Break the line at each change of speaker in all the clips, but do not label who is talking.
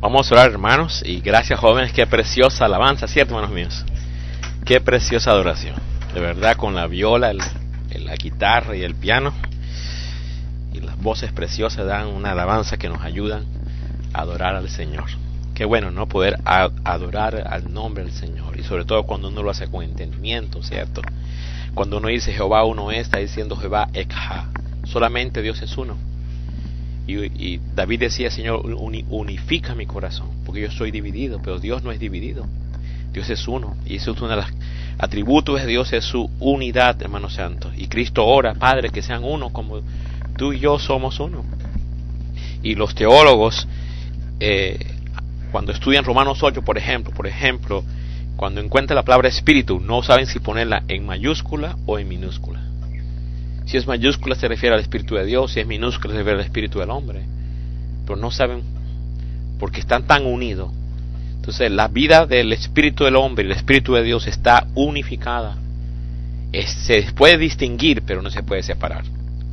Vamos a orar, hermanos, y gracias, jóvenes. Qué preciosa alabanza, ¿cierto, hermanos míos? Qué preciosa adoración, de verdad, con la viola, la guitarra y el piano, y las voces preciosas dan una alabanza que nos ayudan a adorar al Señor. Qué bueno, ¿no? Poder adorar al nombre del Señor, y sobre todo cuando uno lo hace con entendimiento, ¿cierto? Cuando uno dice Jehová uno es, está diciendo Jehová Ekha, solamente Dios es uno. Y David decía, Señor, unifica mi corazón, porque yo soy dividido, pero Dios no es dividido. Dios es uno, y eso es uno de los atributos de Dios, es su unidad, hermanos santos. Y Cristo ora, Padre, que sean uno, como tú y yo somos uno. Y los teólogos, cuando estudian Romanos 8, por ejemplo, cuando encuentran la palabra espíritu, no saben si ponerla en mayúscula o en minúscula. Si es mayúscula se refiere al Espíritu de Dios, si es minúscula se refiere al Espíritu del hombre. Pero no saben, porque están tan unidos. Entonces la vida del Espíritu del hombre y el Espíritu de Dios está unificada. Se puede distinguir, pero no se puede separar.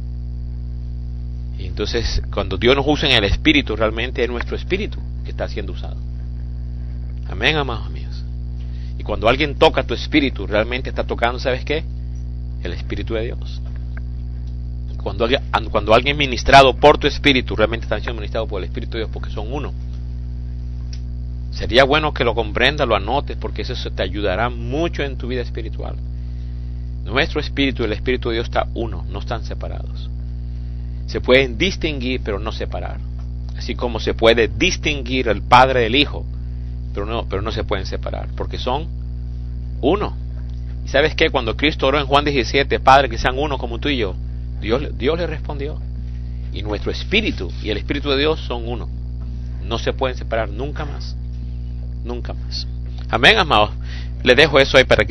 Y entonces cuando Dios nos usa en el Espíritu, realmente es nuestro Espíritu que está siendo usado. Amén, amados míos. Y cuando alguien toca tu Espíritu, realmente está tocando, ¿sabes qué? El Espíritu de Dios. Cuando alguien es ministrado por tu Espíritu, realmente están siendo ministrados por el Espíritu de Dios, porque son uno. Sería bueno que lo comprendas, lo anotes, porque eso te ayudará mucho en tu vida espiritual. Nuestro Espíritu y el Espíritu de Dios está uno, no están separados. Se pueden distinguir, pero no separar. Así como se puede distinguir el Padre del Hijo, pero no se pueden separar, porque son uno. ¿Y sabes qué? Cuando Cristo oró en Juan 17, Padre, que sean uno como tú y yo, Dios le respondió. Y nuestro espíritu y el Espíritu de Dios son uno. No se pueden separar nunca más. Nunca más. Amén, amados. Les dejo eso ahí para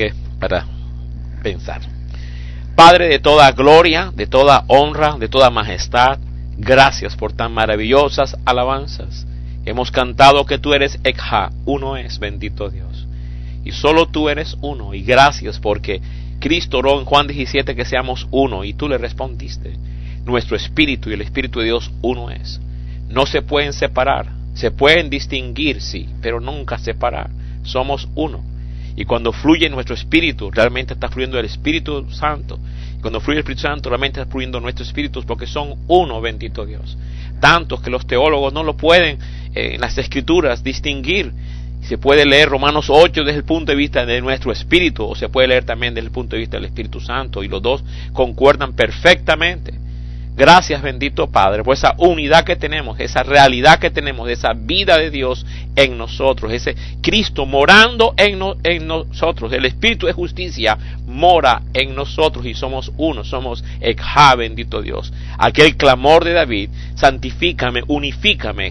pensar. Padre de toda gloria, de toda honra, de toda majestad, gracias por tan maravillosas alabanzas. Hemos cantado que tú eres Ekha, uno es, bendito Dios. Y solo tú eres uno. Y gracias porque Cristo oró en Juan 17 que seamos uno, y tú le respondiste. Nuestro espíritu y el Espíritu de Dios uno es. No se pueden separar, se pueden distinguir, sí, pero nunca separar. Somos uno. Y cuando fluye nuestro espíritu, realmente está fluyendo el Espíritu Santo. Y cuando fluye el Espíritu Santo, realmente está fluyendo nuestros espíritus, porque son uno, bendito Dios. Tantos que los teólogos no lo pueden en las Escrituras distinguir. Se puede leer Romanos 8 desde el punto de vista de nuestro espíritu, o se puede leer también desde el punto de vista del Espíritu Santo, y los dos concuerdan perfectamente. Gracias, bendito Padre, por esa unidad que tenemos, esa realidad que tenemos, esa vida de Dios en nosotros, ese Cristo morando en nosotros. El Espíritu de justicia mora en nosotros y somos uno, somos Ekha, bendito Dios. Aquel clamor de David, santifícame, unifícame,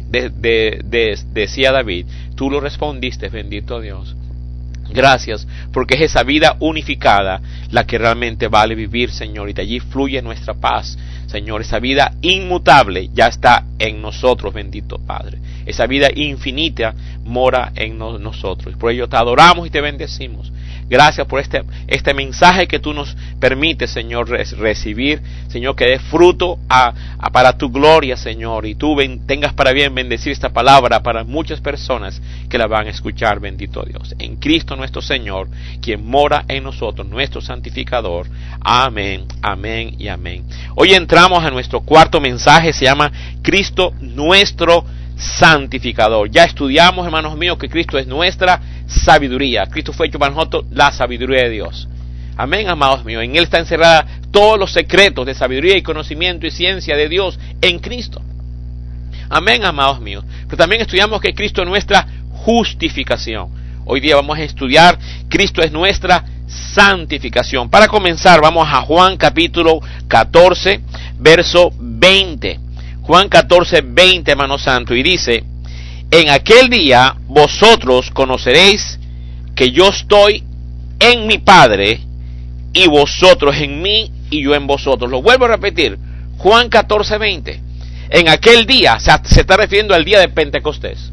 decía David, tú lo respondiste, bendito Dios. Gracias, porque es esa vida unificada la que realmente vale vivir, Señor, y de allí fluye nuestra paz, Señor. Esa vida inmutable ya está en nosotros, bendito Padre. Esa vida infinita mora en nosotros. Por ello te adoramos y te bendecimos. Gracias por este mensaje que tú nos permites, Señor, recibir, Señor, que dé fruto para tu gloria, Señor, y tú tengas para bien bendecir esta palabra para muchas personas que la van a escuchar, bendito Dios. En Cristo nuestro Señor, quien mora en nosotros, nuestro santificador. Amén, amén y amén. Hoy entramos a nuestro cuarto mensaje, se llama Cristo nuestro santificador. Ya estudiamos, hermanos míos, que Cristo es nuestra sabiduría. Cristo fue hecho para nosotros la sabiduría de Dios. Amén, amados míos. En Él está encerrada todos los secretos de sabiduría y conocimiento y ciencia de Dios en Cristo. Amén, amados míos. Pero también estudiamos que Cristo es nuestra justificación. Hoy día vamos a estudiar Cristo es nuestra santificación. Para comenzar, vamos a Juan capítulo 14, verso 20. Juan 14, 20, hermano santo, y dice: en aquel día vosotros conoceréis que yo estoy en mi Padre, y vosotros en mí, y yo en vosotros. Lo vuelvo a repetir, Juan 14, 20. En aquel día, se está refiriendo al día de Pentecostés.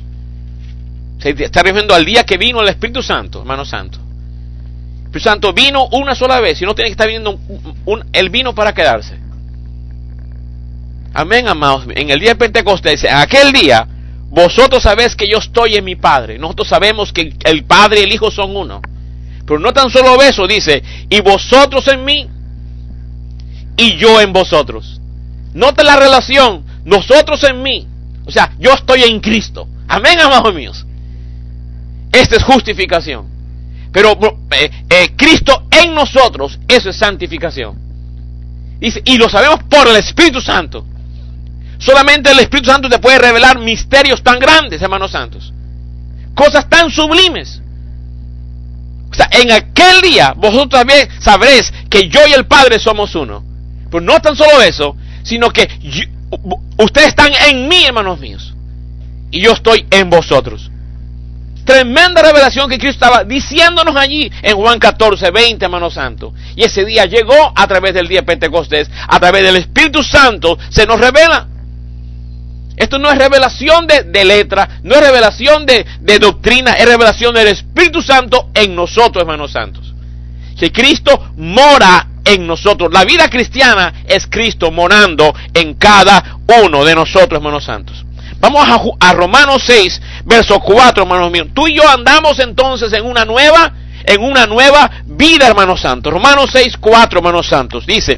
Se está refiriendo al día que vino el Espíritu Santo, hermano santo. El Espíritu Santo vino una sola vez, y no tiene que estar viniendo Él vino para quedarse. Amén, amados. En el día de Pentecostés, en aquel día, vosotros sabéis que yo estoy en mi Padre. Nosotros sabemos que el Padre y el Hijo son uno. Pero no tan solo eso, dice, y vosotros en mí, y yo en vosotros. Nota la relación, nosotros en mí. O sea, yo estoy en Cristo. Amén, amados míos. Esta es justificación. Pero Cristo en nosotros, eso es santificación. Dice, y lo sabemos por el Espíritu Santo. Solamente el Espíritu Santo te puede revelar misterios tan grandes, hermanos santos. Cosas tan sublimes. O sea, en aquel día vosotros también sabréis que yo y el Padre somos uno. Pero no tan solo eso, sino que ustedes están en mí, hermanos míos, y yo estoy en vosotros. Tremenda revelación que Cristo estaba diciéndonos allí en Juan 14, 20, hermanos santos. Y ese día llegó a través del día de Pentecostés, a través del Espíritu Santo, se nos revela. Esto no es revelación de letra, no es revelación de doctrina, es revelación del Espíritu Santo en nosotros, hermanos santos. Que Cristo mora en nosotros. La vida cristiana es Cristo morando en cada uno de nosotros, hermanos santos. Vamos a Romanos 6, verso 4, hermanos míos. Tú y yo andamos entonces en una nueva vida, hermanos santos. Romanos 6, 4, hermanos santos. Dice,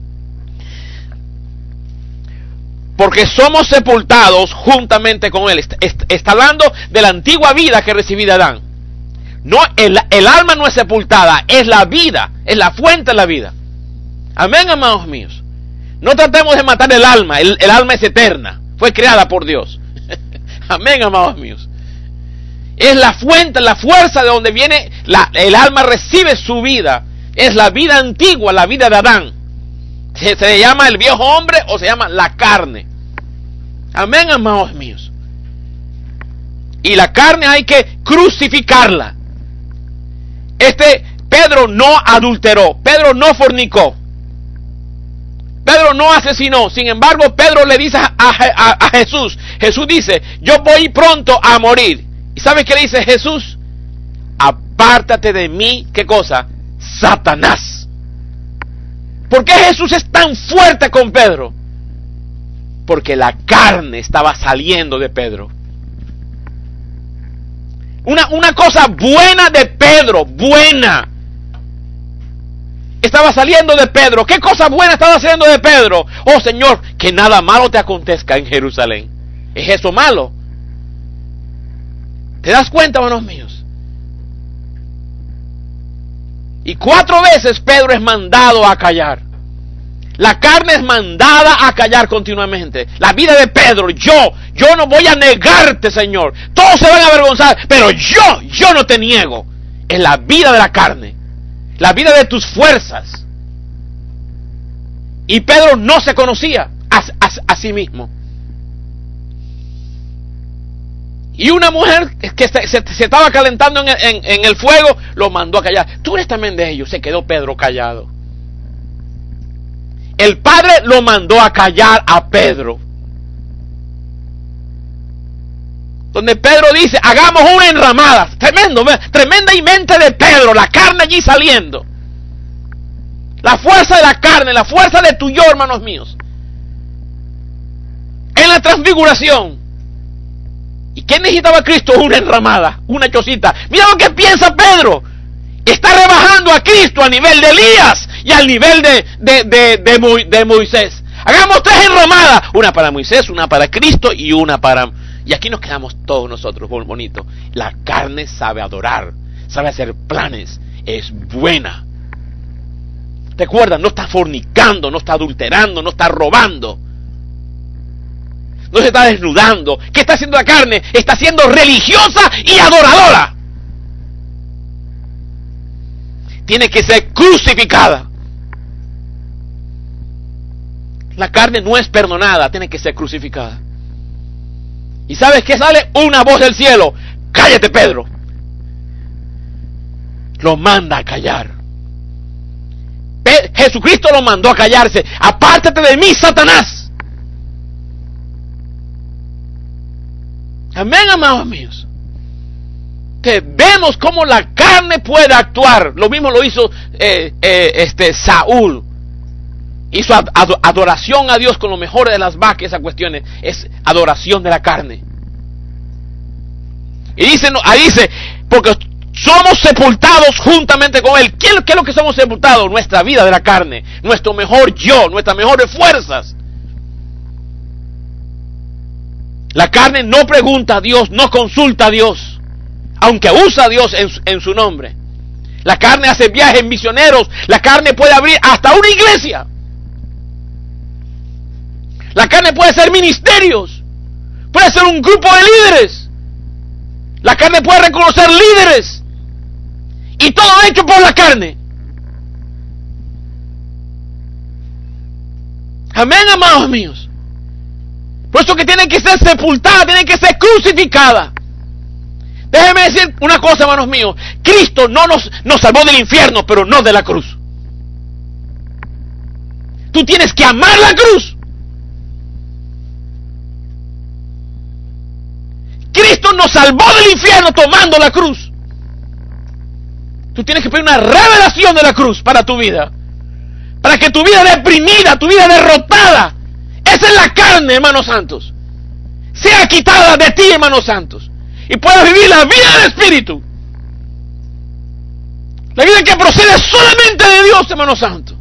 porque somos sepultados juntamente con Él. Está hablando de la antigua vida que recibí de Adán. No, el alma no es sepultada, es la vida, es la fuente de la vida. Amén, amados míos. No tratemos de matar el alma es eterna, fue creada por Dios. Amén, amados míos. Es la fuente, la fuerza de donde viene, el alma recibe su vida. Es la vida antigua, la vida de Adán. Se llama el viejo hombre o se llama la carne. Amén, amados míos. Y la carne hay que crucificarla. Pedro no adulteró, Pedro no fornicó, Pedro no asesinó. Sin embargo, Pedro le dice a Jesús, Jesús dice, yo voy pronto a morir. ¿Y sabe qué le dice Jesús? Apártate de mí, ¿qué cosa? Satanás. ¿Por qué Jesús es tan fuerte con Pedro? Porque la carne estaba saliendo de Pedro. Una cosa buena de Pedro, buena, estaba saliendo de Pedro. ¿Qué cosa buena estaba saliendo de Pedro? Oh Señor, que nada malo te acontezca en Jerusalén. ¿Es eso malo? ¿Te das cuenta, hermanos míos? Y 4 veces Pedro es mandado a callar. La carne es mandada a callar continuamente. La vida de Pedro, yo no voy a negarte, Señor. Todos se van a avergonzar, pero yo no te niego. Es la vida de la carne, la vida de tus fuerzas. Y Pedro no se conocía a sí mismo. Y una mujer que se estaba calentando en el fuego, lo mandó a callar. Tú eres también de ellos. Se quedó Pedro callado. El Padre lo mandó a callar a Pedro. Donde Pedro dice, hagamos una enramada. Tremendo, tremenda mente de Pedro, la carne allí saliendo. La fuerza de la carne, la fuerza de tu yo, hermanos míos. En la transfiguración. ¿Y qué necesitaba Cristo? Una enramada, una chocita. Mira lo que piensa Pedro. Está rebajando a Cristo a nivel de Elías y al nivel de Moisés. Hagamos 3 enramadas. Una para Moisés, una para Cristo y una para... Y aquí nos quedamos todos nosotros, bonito. La carne sabe adorar, sabe hacer planes, es buena. Recuerda, no está fornicando, no está adulterando, no está robando. No se está desnudando. ¿Qué está haciendo la carne? Está siendo religiosa y adoradora. Tiene que ser crucificada. La carne no es perdonada, tiene que ser crucificada. ¿Y sabes qué sale? Una voz del cielo. Cállate, Pedro. Lo manda a callar. Jesucristo lo mandó a callarse. Apártate de mí, Satanás. Amén, amados míos. Que vemos cómo la carne puede actuar. Lo mismo lo hizo Saúl. Hizo adoración a Dios con lo mejor de las vacas. Esa cuestión es adoración de la carne. Y dice, porque somos sepultados juntamente con Él. ¿Qué es lo que somos sepultados? Nuestra vida de la carne, nuestro mejor yo, nuestras mejores fuerzas. La carne no pregunta a Dios, no consulta a Dios, aunque usa a Dios en su nombre. La carne hace viajes misioneros, la carne puede abrir hasta una iglesia. La carne puede ser ministerios, puede ser un grupo de líderes. La carne puede reconocer líderes. Y todo hecho por la carne. Amén, amados míos. Por eso que tienen que ser sepultadas, tienen que ser crucificadas. Déjenme decir una cosa, hermanos míos. Cristo no nos salvó del infierno, pero no de la cruz. Tú tienes que amar la cruz. Cristo nos salvó del infierno tomando la cruz. Tú tienes que pedir una revelación de la cruz para tu vida. Para que tu vida deprimida, tu vida derrotada, esa es la carne, hermanos santos, sea quitada de ti, hermanos santos, y puedas vivir la vida del Espíritu. La vida que procede solamente de Dios, hermanos santos.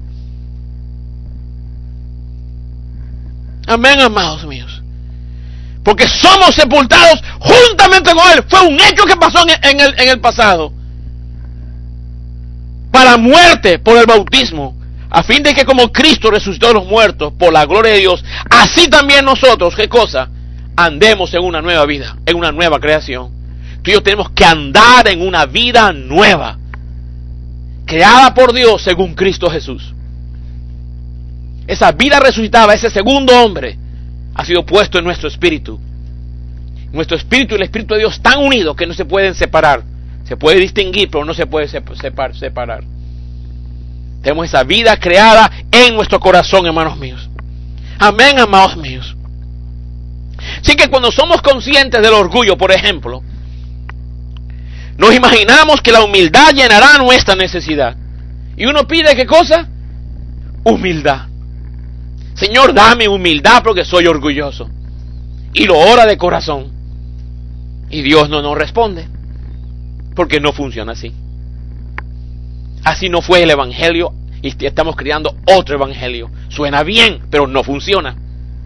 Amén, amados míos. Porque somos sepultados juntamente con Él. Fue un hecho que pasó en el pasado. Para muerte por el bautismo, a fin de que como Cristo resucitó de los muertos por la gloria de Dios, así también nosotros, ¿qué cosa? Andemos en una nueva vida, en una nueva creación. Tú y yo tenemos que andar en una vida nueva, creada por Dios según Cristo Jesús. Esa vida resucitada, ese segundo hombre, ha sido puesto en nuestro espíritu. Nuestro espíritu y el espíritu de Dios están unidos que no se pueden separar. Se puede distinguir, pero no se puede separar. Tenemos esa vida creada en nuestro corazón, hermanos míos. Amén, amados míos. Así que cuando somos conscientes del orgullo, por ejemplo, nos imaginamos que la humildad llenará nuestra necesidad. Y uno pide, ¿qué cosa? Humildad. Señor, dame humildad porque soy orgulloso. Y lo ora de corazón. Y Dios no nos responde. Porque no funciona así. Así no fue el evangelio. Y estamos creando otro evangelio. Suena bien, pero no funciona.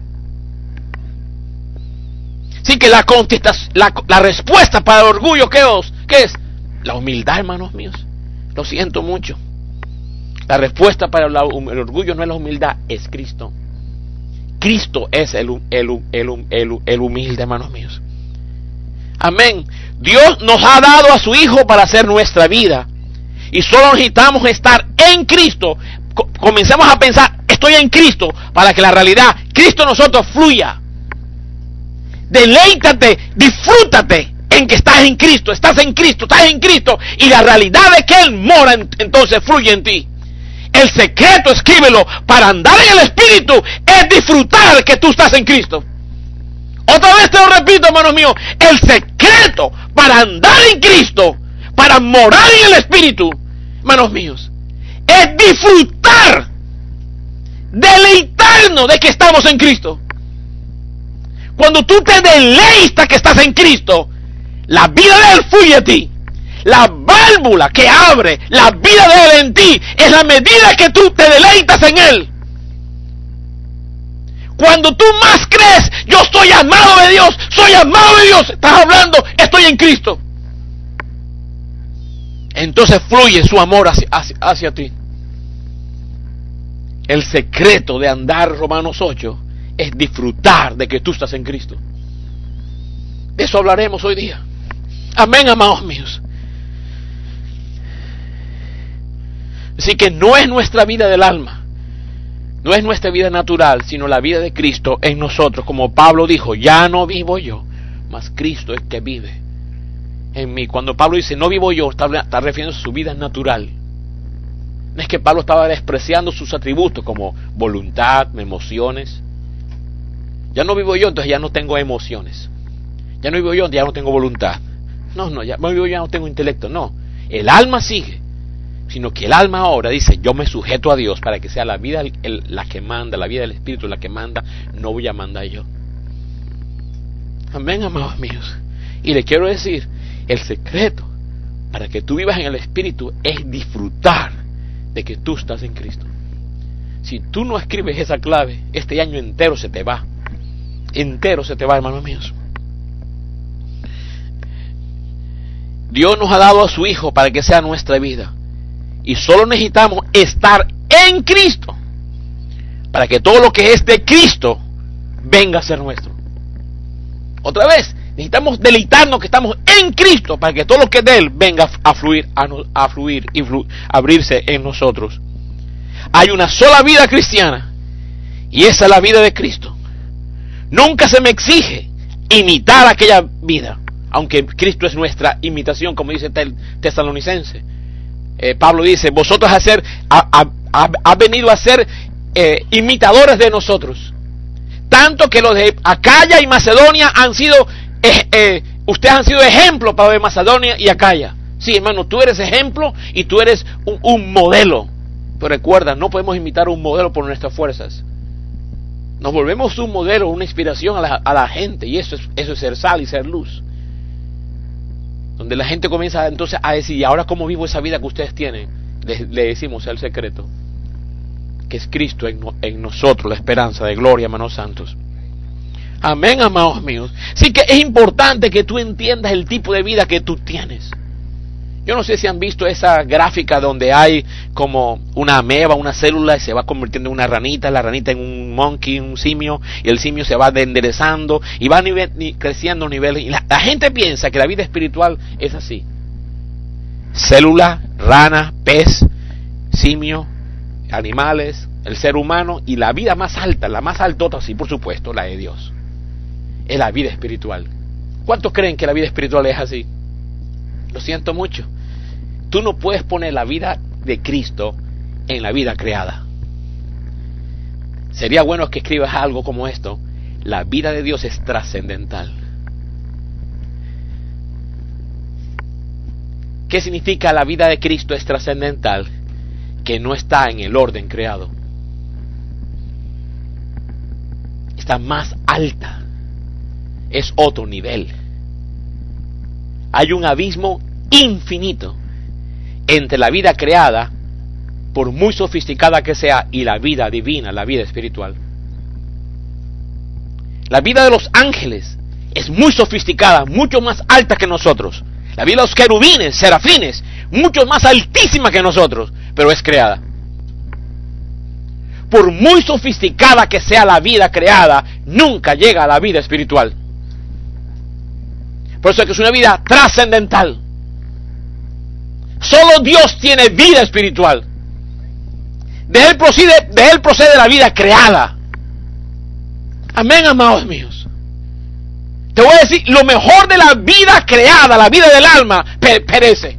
Así que la respuesta para el orgullo, ¿qué es? La humildad, hermanos míos. Lo siento mucho. La respuesta para el orgullo no es la humildad, es Cristo. Cristo es el humilde, hermanos míos. Amén. Dios nos ha dado a su Hijo para hacer nuestra vida. Y solo necesitamos estar en Cristo. Comencemos a pensar, estoy en Cristo, para que la realidad, Cristo en nosotros fluya. Deleítate, disfrútate en que estás en Cristo, estás en Cristo, y la realidad de que Él mora entonces fluye en ti. El secreto, escríbelo, para andar en el Espíritu es disfrutar que tú estás en Cristo. Otra vez te lo repito, hermanos míos, el secreto para andar en Cristo, para morar en el Espíritu, hermanos míos, es disfrutar, deleitarnos de que estamos en Cristo. Cuando tú te deleitas que estás en Cristo, la vida de Él fluye a ti. La válvula que abre la vida de Él en ti es la medida que tú te deleitas en Él. Cuando tú más crees, yo soy amado de Dios, estás hablando, estoy en Cristo. Entonces fluye su amor hacia ti. El secreto de andar, Romanos 8, es disfrutar de que tú estás en Cristo. De eso hablaremos hoy día. Amén, amados míos. Así que no es nuestra vida del alma, no es nuestra vida natural, sino la vida de Cristo en nosotros. Como Pablo dijo, ya no vivo yo, mas Cristo es que vive en mí. Cuando Pablo dice no vivo yo, está refiriéndose a su vida natural. No es que Pablo estaba despreciando sus atributos como voluntad, emociones. Ya no vivo yo, entonces ya no tengo emociones. Ya no vivo yo, ya no tengo voluntad. No, ya no vivo yo, ya no tengo intelecto. No, el alma sigue. Sino que el alma ahora dice, yo me sujeto a Dios para que sea la vida la que manda, la vida del Espíritu la que manda, no voy a mandar yo. Amén, amados míos. Y le quiero decir El secreto para que tú vivas en el Espíritu es disfrutar de que tú estás en Cristo. Si tú no escribes esa clave, este año entero se te va. Entero se te va, hermanos míos. Dios nos ha dado a su Hijo para que sea nuestra vida. Y solo necesitamos estar en Cristo para que todo lo que es de Cristo venga a ser nuestro. Otra vez, necesitamos deleitarnos que estamos en Cristo para que todo lo que es de Él venga a fluir y abrirse en nosotros. Hay una sola vida cristiana y esa es la vida de Cristo. Nunca se me exige imitar aquella vida, aunque Cristo es nuestra imitación, como dice el Tesalonicense. Pablo dice, vosotros ha venido a ser imitadores de nosotros. Tanto que los de Acaya y Macedonia han sido, ustedes han sido ejemplo para los de Macedonia y Acaya. Sí, hermano, tú eres ejemplo y tú eres un modelo. Pero recuerda, no podemos imitar un modelo por nuestras fuerzas. Nos volvemos un modelo, una inspiración a la gente, y eso es ser sal y ser luz. Donde la gente comienza entonces a decir, ¿y ahora cómo vivo esa vida que ustedes tienen? Le decimos el secreto, que es Cristo en nosotros, la esperanza de gloria, hermanos santos. Amén, amados míos. Sí que es importante que tú entiendas el tipo de vida que tú tienes. Yo no sé si han visto esa gráfica donde hay como una ameba, una célula, y se va convirtiendo en una ranita, la ranita en un monkey, un simio, y el simio se va enderezando y va creciendo a niveles. Y la gente piensa que la vida espiritual es así: célula, rana, pez, simio, animales, el ser humano, y la vida más alta, la más altota, sí, por supuesto, la de Dios. Es la vida espiritual. ¿Cuántos creen que la vida espiritual es así? Lo siento mucho. Tú no puedes poner la vida de Cristo en la vida creada. Sería bueno que escribas algo como esto: la vida de Dios es trascendental. ¿Qué significa la vida de Cristo es trascendental? Que no está en el orden creado. Está más alta. Es otro nivel. Hay un abismo infinito entre la vida creada, por muy sofisticada que sea, y la vida divina, la vida espiritual. La vida de los ángeles es muy sofisticada, mucho más alta que nosotros. La vida de los querubines, serafines, mucho más altísima que nosotros, pero es creada. Por muy sofisticada que sea la vida creada, nunca llega a la vida espiritual. Por eso es que es una vida trascendental. Solo Dios tiene vida espiritual. De Él procede la vida creada. Amén, amados míos. Te voy a decir, lo mejor de la vida creada, la vida del alma, perece.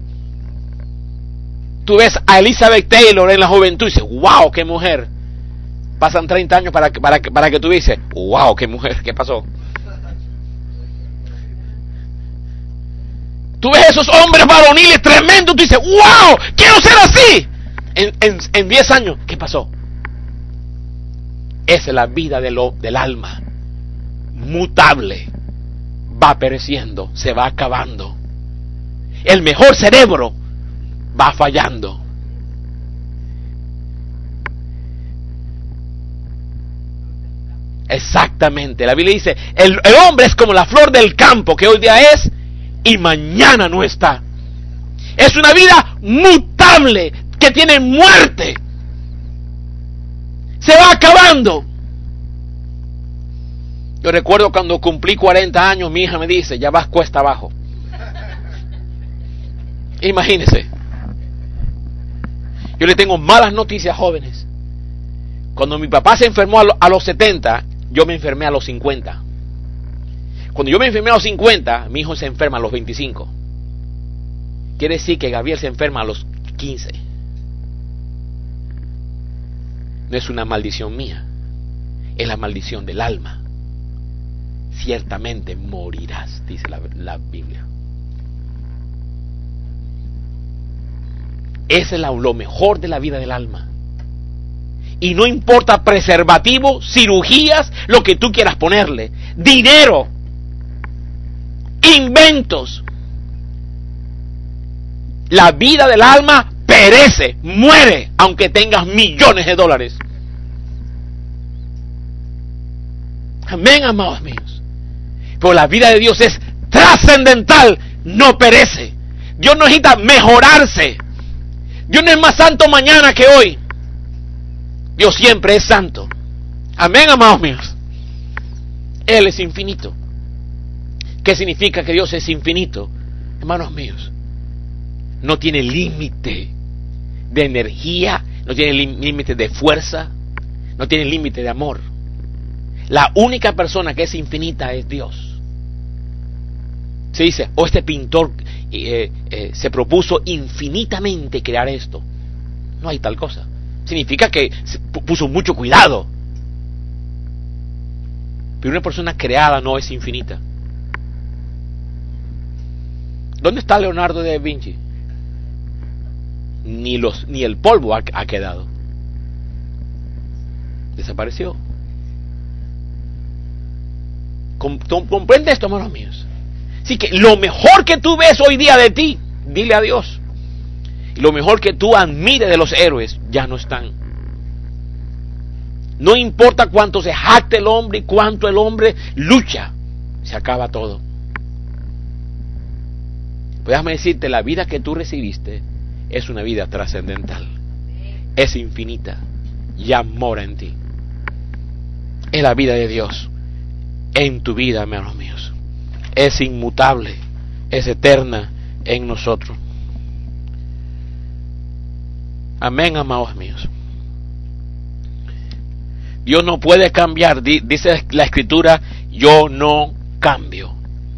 Tú ves a Elizabeth Taylor en la juventud y dices, wow, qué mujer. Pasan 30 años para que tú dices, wow, qué mujer, ¿qué pasó? Tú ves esos hombres varoniles tremendos, tú dices, wow, quiero ser así. En 10 años, ¿qué pasó? Esa es la vida del alma. Mutable. Va pereciendo, se va acabando. El mejor cerebro va fallando. Exactamente. La Biblia dice, el hombre es como la flor del campo, que hoy día es y mañana no está. Es una vida mutable que tiene muerte. Se va acabando. Yo recuerdo cuando cumplí 40 años, mi hija me dice, ya vas cuesta abajo. Imagínense. Yo le tengo malas noticias, jóvenes. Cuando mi papá se enfermó a los 70, yo me enfermé a los 50. Cuando yo me enfermé a los 50, mi hijo se enferma a los 25. Quiere decir que Gabriel se enferma a los 15. No es una maldición mía, es la maldición del alma. Ciertamente morirás, dice la Biblia. Ese es lo mejor de la vida del alma. Y no importa preservativo, cirugías, lo que tú quieras ponerle, dinero, inventos. La vida del alma perece, muere, aunque tengas millones de dólares. Amén, amados míos. Pero la vida de Dios es trascendental, no perece. Dios no necesita mejorarse. Dios no es más santo mañana que hoy. Dios siempre es santo. Amén, amados míos. Él es infinito. ¿Qué significa que Dios es infinito? Hermanos míos, no tiene límite de energía, no tiene límite de fuerza, no tiene límite de amor. La única persona que es infinita es Dios. Se dice, este pintor se propuso infinitamente crear esto. No hay tal cosa. Significa que puso mucho cuidado. Pero una persona creada no es infinita. ¿Dónde está Leonardo da Vinci? Ni el polvo ha quedado. Desapareció. ¿Comprende esto, hermanos míos? Así que lo mejor que tú ves hoy día de ti, dile a Dios. Y lo mejor que tú admires de los héroes, ya no están. No importa cuánto se jacte el hombre y cuánto el hombre lucha, se acaba todo. Pues déjame decirte, la vida que tú recibiste es una vida trascendental. Es infinita. Ya mora en ti. Es la vida de Dios en tu vida, hermanos míos. Es inmutable, es eterna en nosotros. Amén, amados míos. Dios no puede cambiar. Dice la Escritura, yo no cambio.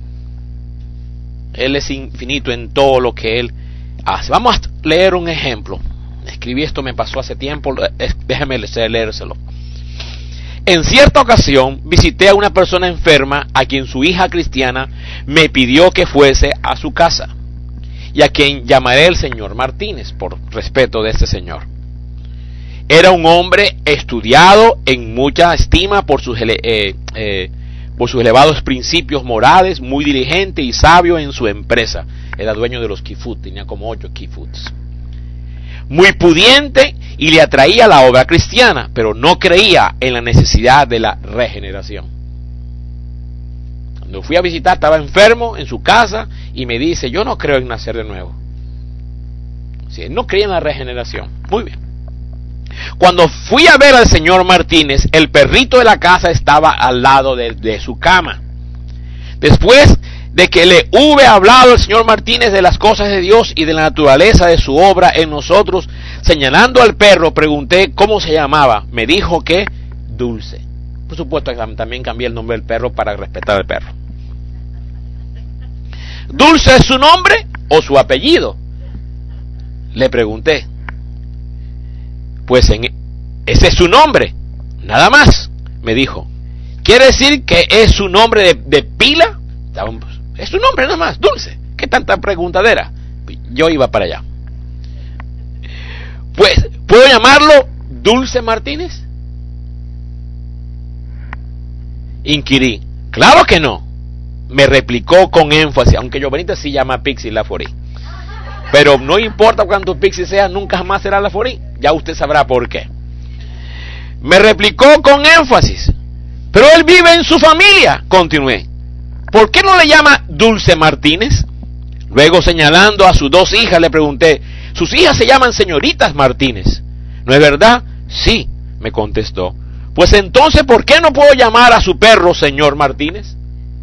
Él es infinito en todo lo que Él hace. Vamos a leer un ejemplo. Escribí esto, me pasó hace tiempo. Déjeme leérselo. En cierta ocasión visité a una persona enferma a quien su hija cristiana me pidió que fuese a su casa, y a quien llamaré el señor Martínez por respeto de este señor. Era un hombre estudiado, en mucha estima por sus elevados principios morales, muy diligente y sabio en su empresa. Era dueño de los Key-Food, tenía como 8 Key-Foods. Muy pudiente y le atraía la obra cristiana, pero no creía en la necesidad de la regeneración. Cuando fui a visitar, estaba enfermo en su casa y me dice, yo no creo en nacer de nuevo. Sí, no creía en la regeneración. Muy bien. Cuando fui a ver al señor Martínez, el perrito de la casa estaba al lado de su cama. Después de que le hube hablado el señor Martínez de las cosas de Dios y de la naturaleza de su obra en nosotros, señalando al perro, pregunté cómo se llamaba. Me dijo que Dulce. Por supuesto, también cambié el nombre del perro para respetar al perro. ¿Dulce es su nombre o su apellido?, le pregunté. Pues ese es su nombre, nada más, me dijo. ¿Quiere decir que es su nombre de pila? Es su nombre nada más, Dulce. ¿Qué tanta preguntadera? Yo iba para allá. Pues, ¿puedo llamarlo Dulce Martínez? Inquirí. Claro que no, me replicó con énfasis, aunque Jovenita sí llama Pixie Laforí. Pero no importa cuánto Pixie sea, nunca jamás será Laforí. Ya usted sabrá por qué. Me replicó con énfasis. Pero él vive en su familia, continué. ¿Por qué no le llama Dulce Martínez? Luego, señalando a sus 2 hijas, le pregunté, sus hijas se llaman señoritas Martínez, ¿no es verdad? Sí, me contestó. Pues entonces, ¿por qué no puedo llamar a su perro señor Martínez?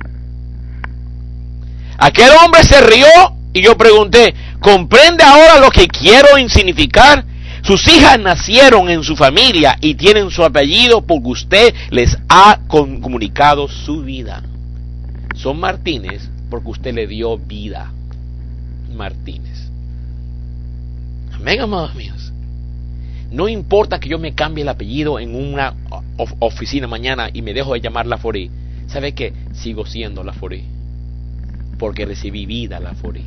Aquel hombre se rió y yo pregunté, ¿comprende ahora lo que quiero significar? Sus hijas nacieron en su familia y tienen su apellido porque usted les ha comunicado su vida. Son Martínez porque usted le dio vida. Martínez. Amén, amados míos. No importa que yo me cambie el apellido en una oficina mañana y me dejo de llamar Laforí. ¿Sabe qué? Sigo siendo Laforí. Porque recibí vida Laforí.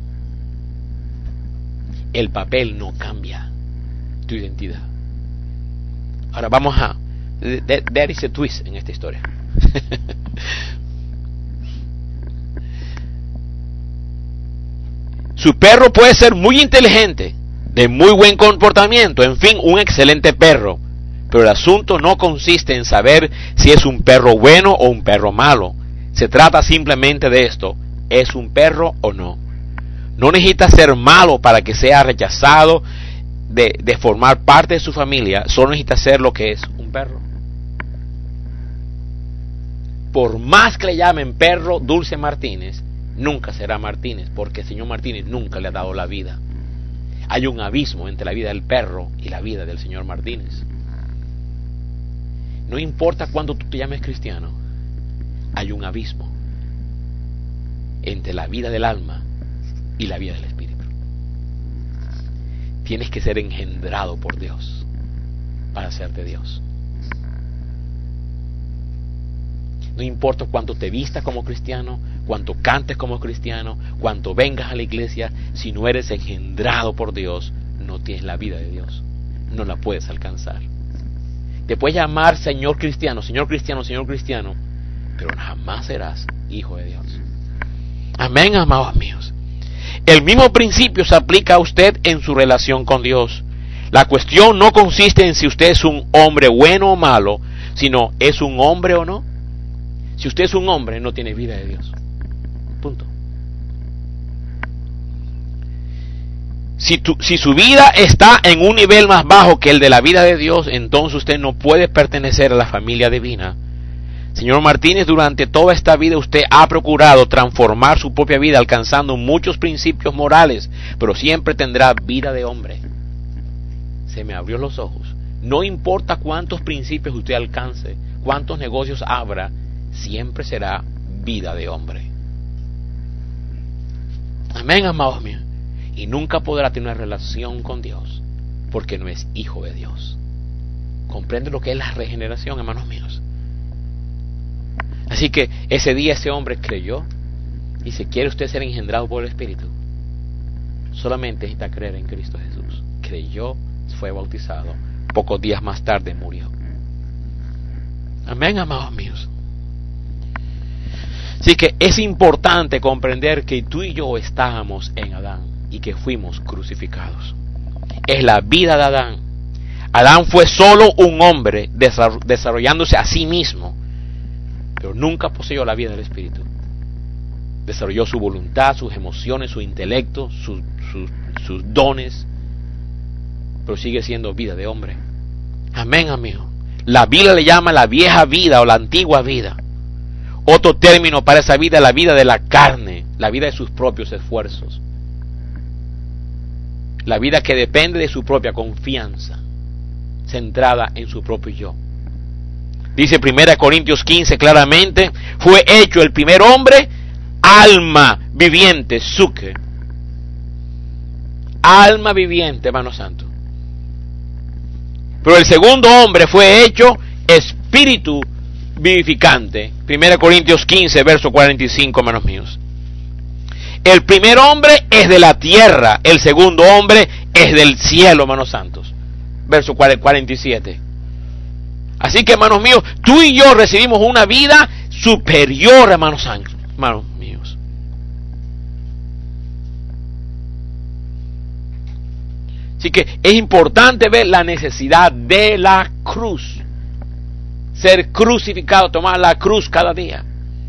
El papel no cambia tu identidad. Ahora vamos a... There is a twist en esta historia. Su perro puede ser muy inteligente, de muy buen comportamiento, en fin, un excelente perro. Pero el asunto no consiste en saber si es un perro bueno o un perro malo. Se trata simplemente de esto: ¿es un perro o no? No necesita ser malo para que sea rechazado de formar parte de su familia. Solo necesita ser lo que es un perro. Por más que le llamen perro Dulce Martínez, nunca será Martínez, porque el señor Martínez nunca le ha dado la vida. Hay un abismo entre la vida del perro y la vida del señor Martínez. No importa cuándo tú te llames cristiano, hay un abismo entre la vida del alma y la vida del espíritu. Tienes que ser engendrado por Dios para hacerte Dios. No importa cuánto te vistas como cristiano, cuánto cantes como cristiano, cuánto vengas a la iglesia, si no eres engendrado por Dios, no tienes la vida de Dios. No la puedes alcanzar. Te puedes llamar Señor cristiano, Señor cristiano, Señor cristiano, pero jamás serás hijo de Dios. Amén, amados míos. El mismo principio se aplica a usted en su relación con Dios. La cuestión no consiste en si usted es un hombre bueno o malo, sino es un hombre o no. Si usted es un hombre, no tiene vida de Dios. Punto. Si su vida está en un nivel más bajo que el de la vida de Dios, entonces usted no puede pertenecer a la familia divina. Señor Martínez, durante toda esta vida usted ha procurado transformar su propia vida alcanzando muchos principios morales, pero siempre tendrá vida de hombre. Se me abrió los ojos. No importa cuántos principios usted alcance, cuántos negocios abra, siempre será vida de hombre. Amén, amados míos. Y nunca podrá tener una relación con Dios porque no es hijo de Dios. ¿Comprende lo que es la regeneración, hermanos míos? Así que ese día ese hombre creyó, y si quiere usted ser engendrado por el Espíritu, solamente necesita creer en Cristo Jesús. Creyó, fue bautizado, pocos días más tarde murió. Amén, amados míos. Así que es importante comprender que tú y yo estábamos en Adán y que fuimos crucificados. Es la vida de Adán. Adán fue solo un hombre desarrollándose a sí mismo, pero nunca poseyó la vida del Espíritu. Desarrolló su voluntad, sus emociones, su intelecto, sus dones, pero sigue siendo vida de hombre. Amén, amigo. La Biblia le llama la vieja vida o la antigua vida. Otro término para esa vida es la vida de la carne, la vida de sus propios esfuerzos. La vida que depende de su propia confianza, centrada en su propio yo. Dice 1 Corintios 15 claramente, fue hecho el primer hombre, alma viviente, suke. Alma viviente, hermano santo. Pero el segundo hombre fue hecho espíritu vivificante. 1 Corintios 15, verso 45, hermanos míos. El primer hombre es de la tierra, el segundo hombre es del cielo, hermanos santos. Verso 47. Así que, hermanos míos, tú y yo recibimos una vida superior, hermanos santos, hermanos míos. Así que es importante ver la necesidad de la cruz. Ser crucificado, tomar la cruz cada día.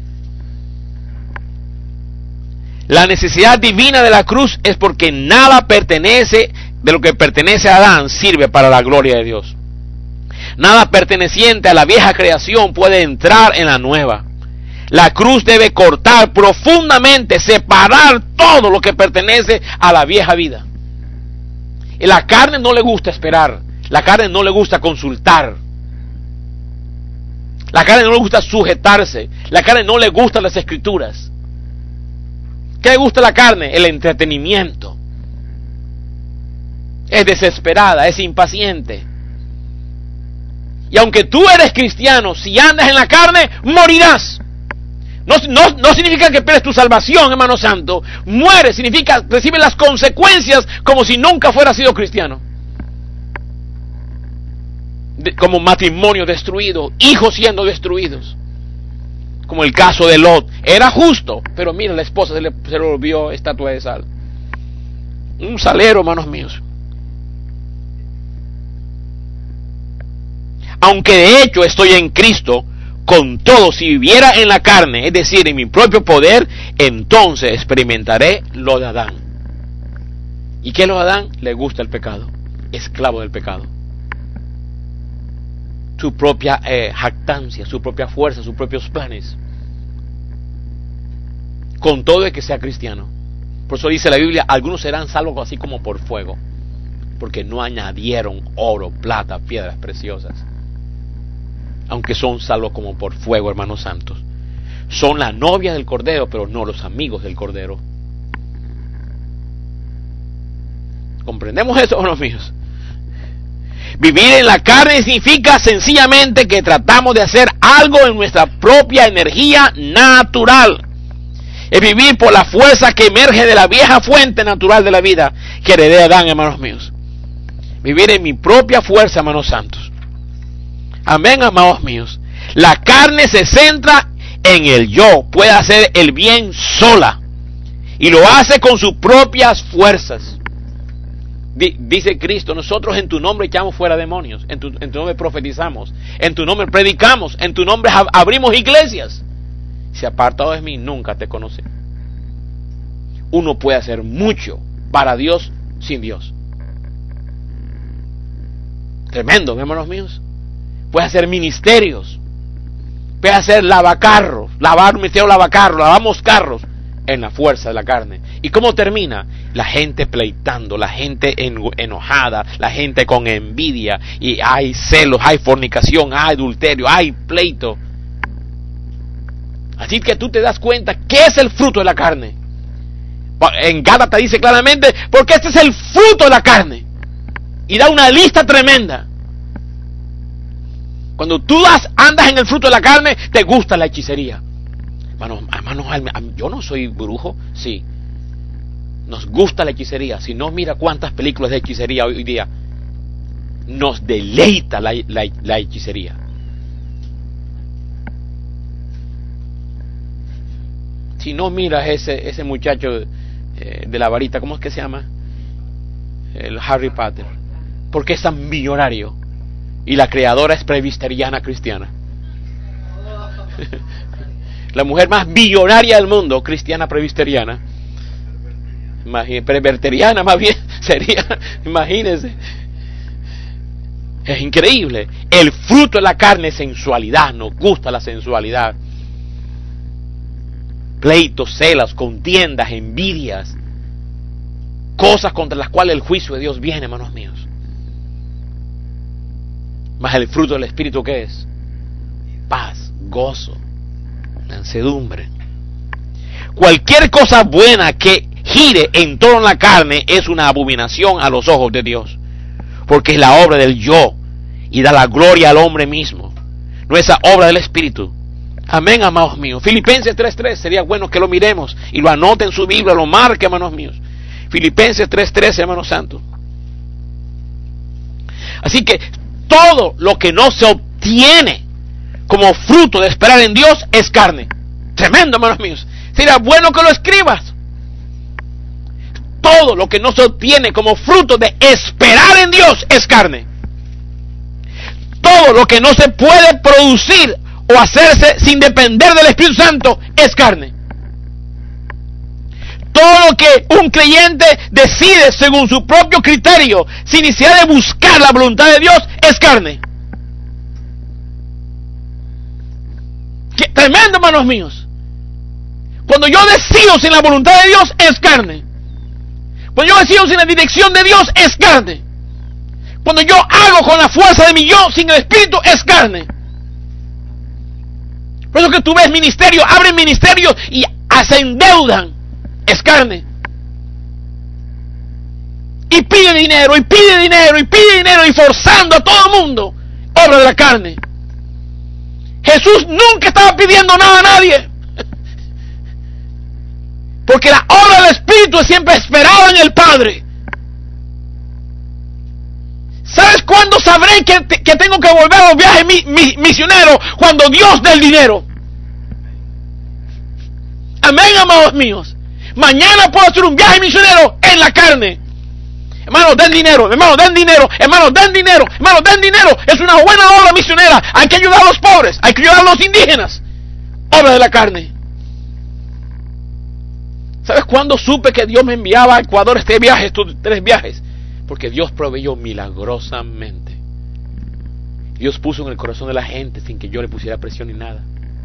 La necesidad divina de la cruz es porque nada pertenece de lo que pertenece a Adán sirve para la gloria de Dios. Nada perteneciente a la vieja creación puede entrar en la nueva. La cruz debe cortar profundamente, separar todo lo que pertenece a la vieja vida. Y la carne no le gusta esperar, la carne no le gusta consultar, la carne no le gusta sujetarse, la carne no le gustan las escrituras. ¿Qué le gusta a la carne? El entretenimiento. Es desesperada, es impaciente. Y aunque tú eres cristiano, si andas en la carne, morirás. No significa que pierdes tu salvación, hermano santo. Mueres, significa recibes las consecuencias como si nunca fueras sido cristiano. Como matrimonio destruido, hijos siendo destruidos. Como el caso de Lot. Era justo, pero mira, la esposa se le volvió estatua de sal. un salero, hermanos míos. Aunque de hecho estoy en Cristo, con todo, si viviera en la carne, es decir, en mi propio poder, entonces experimentaré lo de Adán. ¿Y qué es lo de Adán? Le gusta el pecado, esclavo del pecado. Su propia jactancia, su propia fuerza, sus propios planes. Con todo de que sea cristiano. Por eso dice la Biblia, algunos serán salvos así como por fuego, porque no añadieron oro, plata, piedras preciosas. Aunque son salvos como por fuego, hermanos santos. Son la novia del Cordero, pero no los amigos del Cordero. ¿Comprendemos eso, hermanos míos? Vivir en la carne significa sencillamente que tratamos de hacer algo en nuestra propia energía natural. Es vivir por la fuerza que emerge de la vieja fuente natural de la vida que heredé a Adán, hermanos míos. Vivir en mi propia fuerza, hermanos santos. Amén, amados míos. La carne se centra en el yo. Puede hacer el bien sola. Y lo hace con sus propias fuerzas. Dice Cristo, nosotros en tu nombre echamos fuera demonios. En tu nombre profetizamos. En tu nombre predicamos. En tu nombre abrimos iglesias. Si apartado de mí, nunca te conocí. Uno puede hacer mucho para Dios sin Dios. Tremendo, hermanos míos. Puede hacer ministerios, puede hacer lavacarros, lavamos carros en la fuerza de la carne. ¿Y cómo termina? La gente pleitando, la gente enojada, la gente con envidia, y hay celos, hay fornicación, hay adulterio, hay pleito. Así que tú te das cuenta que es el fruto de la carne. En Gálatas dice claramente, porque este es el fruto de la carne, y da una lista tremenda. Cuando tú andas en el fruto de la carne, te gusta la hechicería. Hermanos, yo no soy brujo, sí. Nos gusta la hechicería. Si no, mira cuántas películas de hechicería hoy día. Nos deleita la hechicería. Si no, mira ese muchacho de la varita, ¿cómo es que se llama? El Harry Potter. Porque es tan millonario. Y la creadora es presbiteriana cristiana. La mujer más billonaria del mundo, cristiana presbiteriana. Presbiteriana más bien sería, imagínense. Es increíble. El fruto de la carne es sensualidad, nos gusta la sensualidad. Pleitos, celos, contiendas, envidias. Cosas contra las cuales el juicio de Dios viene, hermanos míos. Más el fruto del Espíritu, ¿qué es? Paz, gozo, mansedumbre. Cualquier cosa buena que gire en torno a la carne es una abominación a los ojos de Dios, porque es la obra del yo y da la gloria al hombre mismo, no es la obra del Espíritu. Amén, amados míos. Filipenses 3:3, sería bueno que lo miremos y lo anote en su Biblia, lo marque, hermanos míos. Filipenses 3:3, hermanos santos. Así que todo lo que no se obtiene como fruto de esperar en Dios es carne. Tremendo, hermanos míos. Sería bueno que lo escribas. Todo lo que no se obtiene como fruto de esperar en Dios es carne. Todo lo que no se puede producir o hacerse sin depender del Espíritu Santo es carne. Todo lo que un creyente decide según su propio criterio, sin necesidad de buscar la voluntad de Dios, es carne. ¡Qué tremendo, hermanos míos! Cuando yo decido sin la voluntad de Dios, es carne. Cuando yo decido sin la dirección de Dios, es carne. Cuando yo hago con la fuerza de mi yo, sin el Espíritu, es carne. Por eso que tú ves ministerios, abren ministerios y se endeudan. Es carne. Y pide dinero, y pide dinero, y pide dinero, y forzando a todo el mundo. Obra de la carne. Jesús nunca estaba pidiendo nada a nadie. Porque la obra del Espíritu siempre esperaba en el Padre. ¿Sabes cuándo sabré que tengo que volver a los viajes misioneros? Cuando Dios dé el dinero. Amén, amados míos. Mañana puedo hacer un viaje misionero en la carne. Hermano, den dinero, hermano, den dinero, hermano, den dinero, hermano, den dinero. Es una buena obra misionera. Hay que ayudar a los pobres, hay que ayudar a los indígenas. Obra de la carne. ¿Sabes cuándo supe que Dios me enviaba a Ecuador este viaje, estos 3 viajes? Porque Dios proveyó milagrosamente. Dios puso en el corazón de la gente sin que yo le pusiera presión ni nada.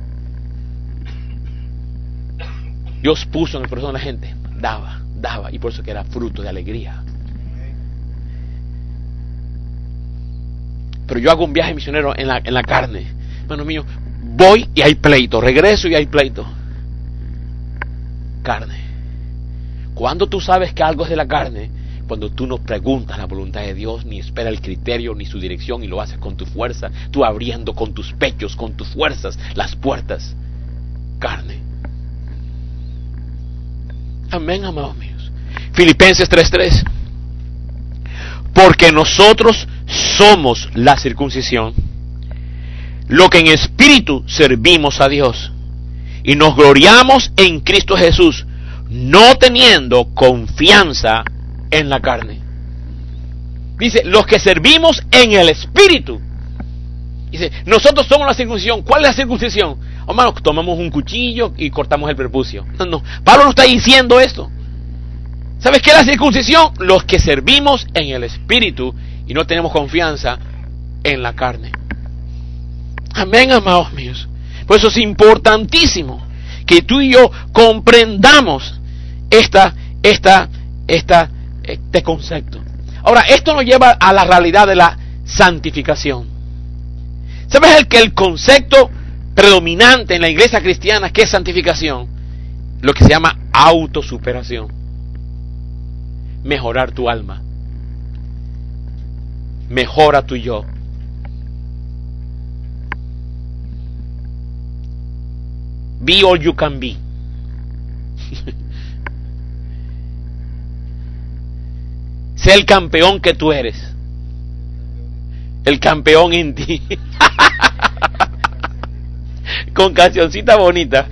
Dios puso en el corazón de la gente, daba, y por eso que era fruto de alegría. Pero yo hago un viaje misionero en la carne. Hermano mío, voy y hay pleito, regreso y hay pleito. Carne. Cuando tú sabes que algo es de la carne, cuando tú no preguntas la voluntad de Dios, ni esperas el criterio, ni su dirección, y lo haces con tu fuerza, tú abriendo con tus pechos, con tus fuerzas, las puertas. Carne. Amén, amados míos. Filipenses 3:3. Porque nosotros somos la circuncisión, lo que en espíritu servimos a Dios, y nos gloriamos en Cristo Jesús, no teniendo confianza en la carne. Dice, los que servimos en el espíritu. Dice, nosotros somos la circuncisión. ¿Cuál es la circuncisión? Hermano, tomamos un cuchillo y cortamos el prepucio. No, Pablo no está diciendo esto. ¿Sabes qué es la circuncisión? Los que servimos en el espíritu y no tenemos confianza en la carne. Amén, amados míos. Por eso es importantísimo que tú y yo comprendamos este concepto. Ahora, esto nos lleva a la realidad de la santificación. ¿Sabes el concepto predominante en la iglesia cristiana que es santificación? Lo que se llama autosuperación. Mejorar tu alma. Mejora tu yo. Be all you can be. Sé el campeón que tú eres. El campeón en ti. Con cancioncita bonita.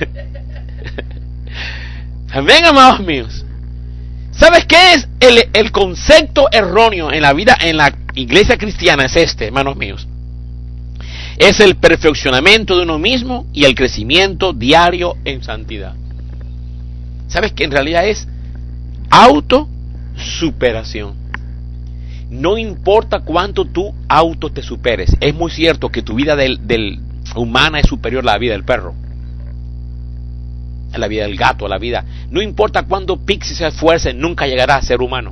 Amén, amados míos. ¿Sabes qué es el concepto erróneo en la vida, en la iglesia cristiana? Es este, hermanos míos. Es el perfeccionamiento de uno mismo y el crecimiento diario en santidad. ¿Sabes qué en realidad es? Autosuperación. No importa cuánto tú auto te superes. Es muy cierto que tu vida humana es superior a la vida del perro, a la vida del gato, a la vida. No importa cuánto Pixie se esfuerce, nunca llegará a ser humano.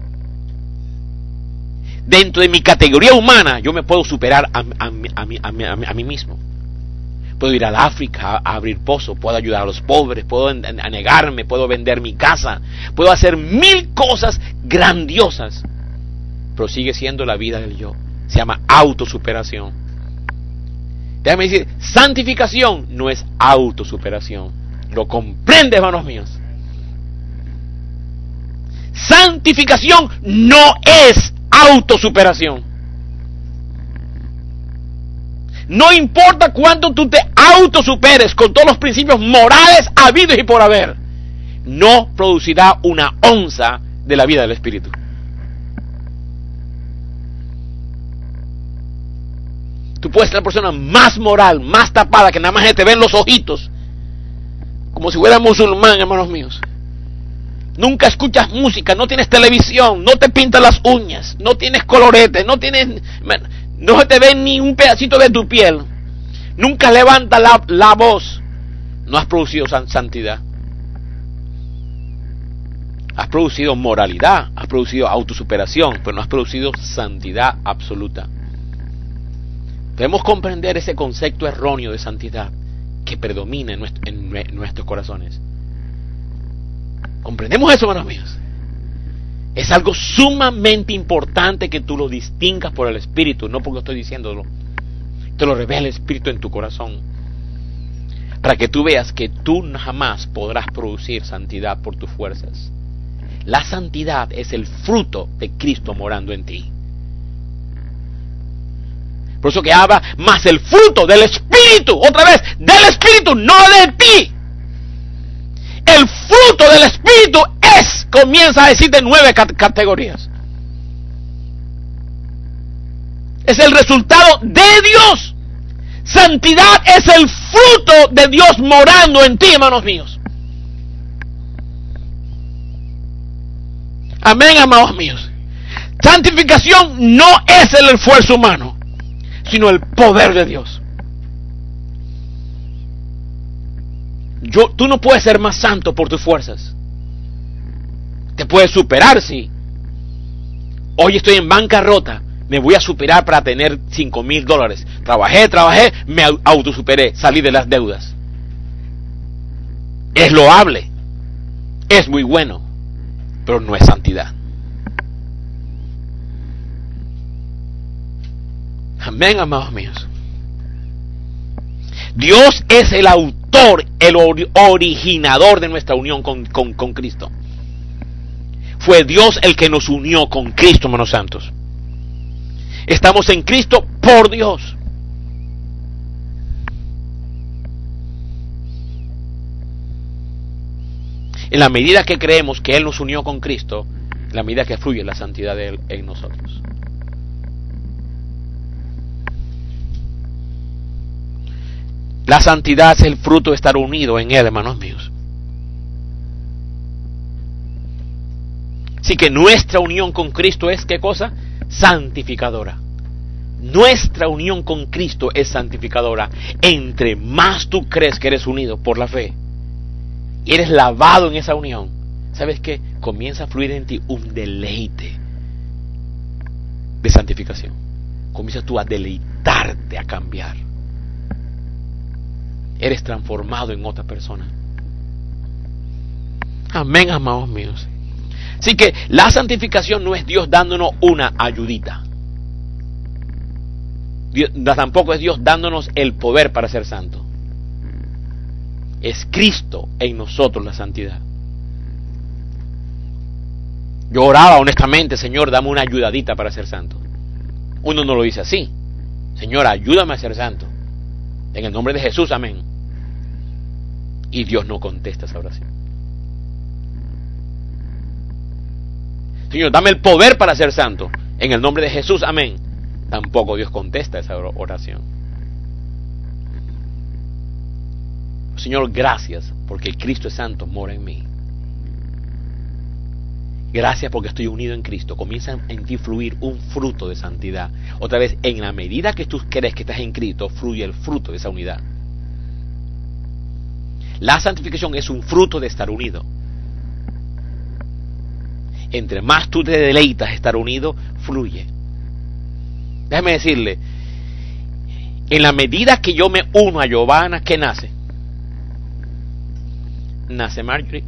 Dentro de mi categoría humana, yo me puedo superar a mí mismo. Puedo ir al África a abrir pozos, puedo ayudar a los pobres, puedo anegarme, puedo vender mi casa, puedo hacer 1000 cosas grandiosas, pero sigue siendo la vida del yo. Se llama autosuperación. Déjame decir, santificación no es autosuperación. ¿Lo comprende, hermanos míos? Santificación no es autosuperación. No importa cuánto tú te autosuperes con todos los principios morales habidos y por haber, no producirá una onza de la vida del Espíritu. Tú puedes ser la persona más moral, más tapada, que nada más te ven los ojitos, como si fuera musulmán, hermanos míos. Nunca escuchas música, no tienes televisión, no te pintas las uñas, no tienes colorete, no se te ve ni un pedacito de tu piel. Nunca levanta la voz. No has producido santidad. Has producido moralidad, has producido autosuperación, pero no has producido santidad absoluta. Debemos comprender ese concepto erróneo de santidad que predomina en nuestros corazones. ¿Comprendemos eso, hermanos míos? Es algo sumamente importante que tú lo distingas por el Espíritu, no porque estoy diciéndolo. Te lo revela el Espíritu en tu corazón, para que tú veas que tú jamás podrás producir santidad por tus fuerzas. La santidad es el fruto de Cristo morando en ti. Por eso que habla más el fruto del Espíritu, otra vez, del Espíritu, no de ti. El fruto del Espíritu es comienza a decirte 9 categorías. Es el resultado de Dios. Santidad es el fruto de Dios morando en ti, hermanos míos. Amén, amados míos. Santificación no es el esfuerzo humano, sino el poder de Dios. Tú no puedes ser más santo por tus fuerzas. Te puedes superar, sí. Hoy estoy en bancarrota. Me voy a superar para tener $5,000. Trabajé, me autosuperé, salí de las deudas. Es loable, es muy bueno, pero no es santidad. Amén, amados míos. Dios es el autor, el originador de nuestra unión con Cristo. Fue Dios el que nos unió con Cristo, hermanos santos. Estamos en Cristo por Dios. En la medida que creemos que Él nos unió con Cristo, en la medida que fluye la santidad de Él en nosotros. La santidad es el fruto de estar unido en Él, hermanos míos. Así que nuestra unión con Cristo es, ¿qué cosa? Santificadora. Nuestra unión con Cristo es santificadora. Entre más tú crees que eres unido por la fe y eres lavado en esa unión, ¿sabes qué? Comienza a fluir en ti un deleite de santificación. Comienzas tú a deleitarte, a cambiar. Eres transformado en otra persona. Amén, amados míos. Así que la santificación no es Dios dándonos una ayudita. Tampoco es Dios dándonos el poder para ser santo. Es Cristo en nosotros la santidad. Yo oraba honestamente, Señor, dame una ayudadita para ser santo. Uno no lo dice así. Señor, ayúdame a ser santo. En el nombre de Jesús, amén. Y Dios no contesta esa oración. Señor, dame el poder para ser santo. En el nombre de Jesús, amén. Tampoco Dios contesta esa oración. Señor, gracias porque el Cristo es santo, mora en mí. Gracias porque estoy unido en Cristo. Comienza en ti fluir un fruto de santidad. Otra vez, en la medida que tú crees que estás en Cristo, fluye el fruto de esa unidad. La santificación es un fruto de estar unido. Entre más tú te deleitas estar unido, fluye. Déjame decirle, en la medida que yo me uno a Giovanna, ¿qué nace? Nace Marjorie.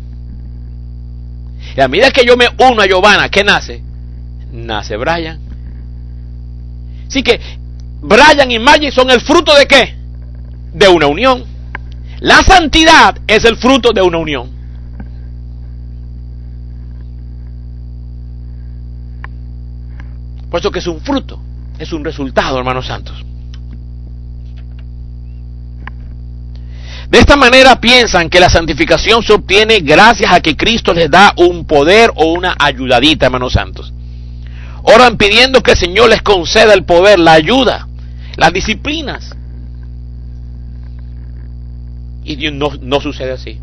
En la medida que yo me uno a Giovanna, ¿qué nace? Nace Brian. Así que Brian y Marjorie son el fruto de ¿qué? De una unión. La santidad es el fruto de una unión. Por eso que es un fruto, es un resultado, hermanos santos. De esta manera piensan que la santificación se obtiene gracias a que Cristo les da un poder o una ayudadita, hermanos santos. Oran pidiendo que el Señor les conceda el poder, la ayuda, las disciplinas. Y Dios no sucede así.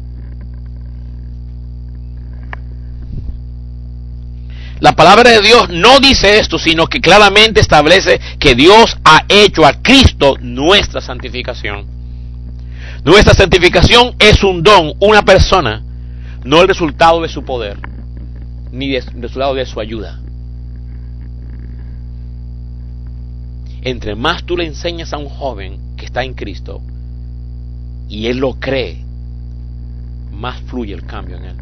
La palabra de Dios no dice esto, sino que claramente establece que Dios ha hecho a Cristo nuestra santificación. Nuestra santificación es un don, una persona, no el resultado de su poder, ni el resultado de su ayuda. Entre más tú le enseñas a un joven que está en Cristo y él lo cree, más fluye el cambio en él.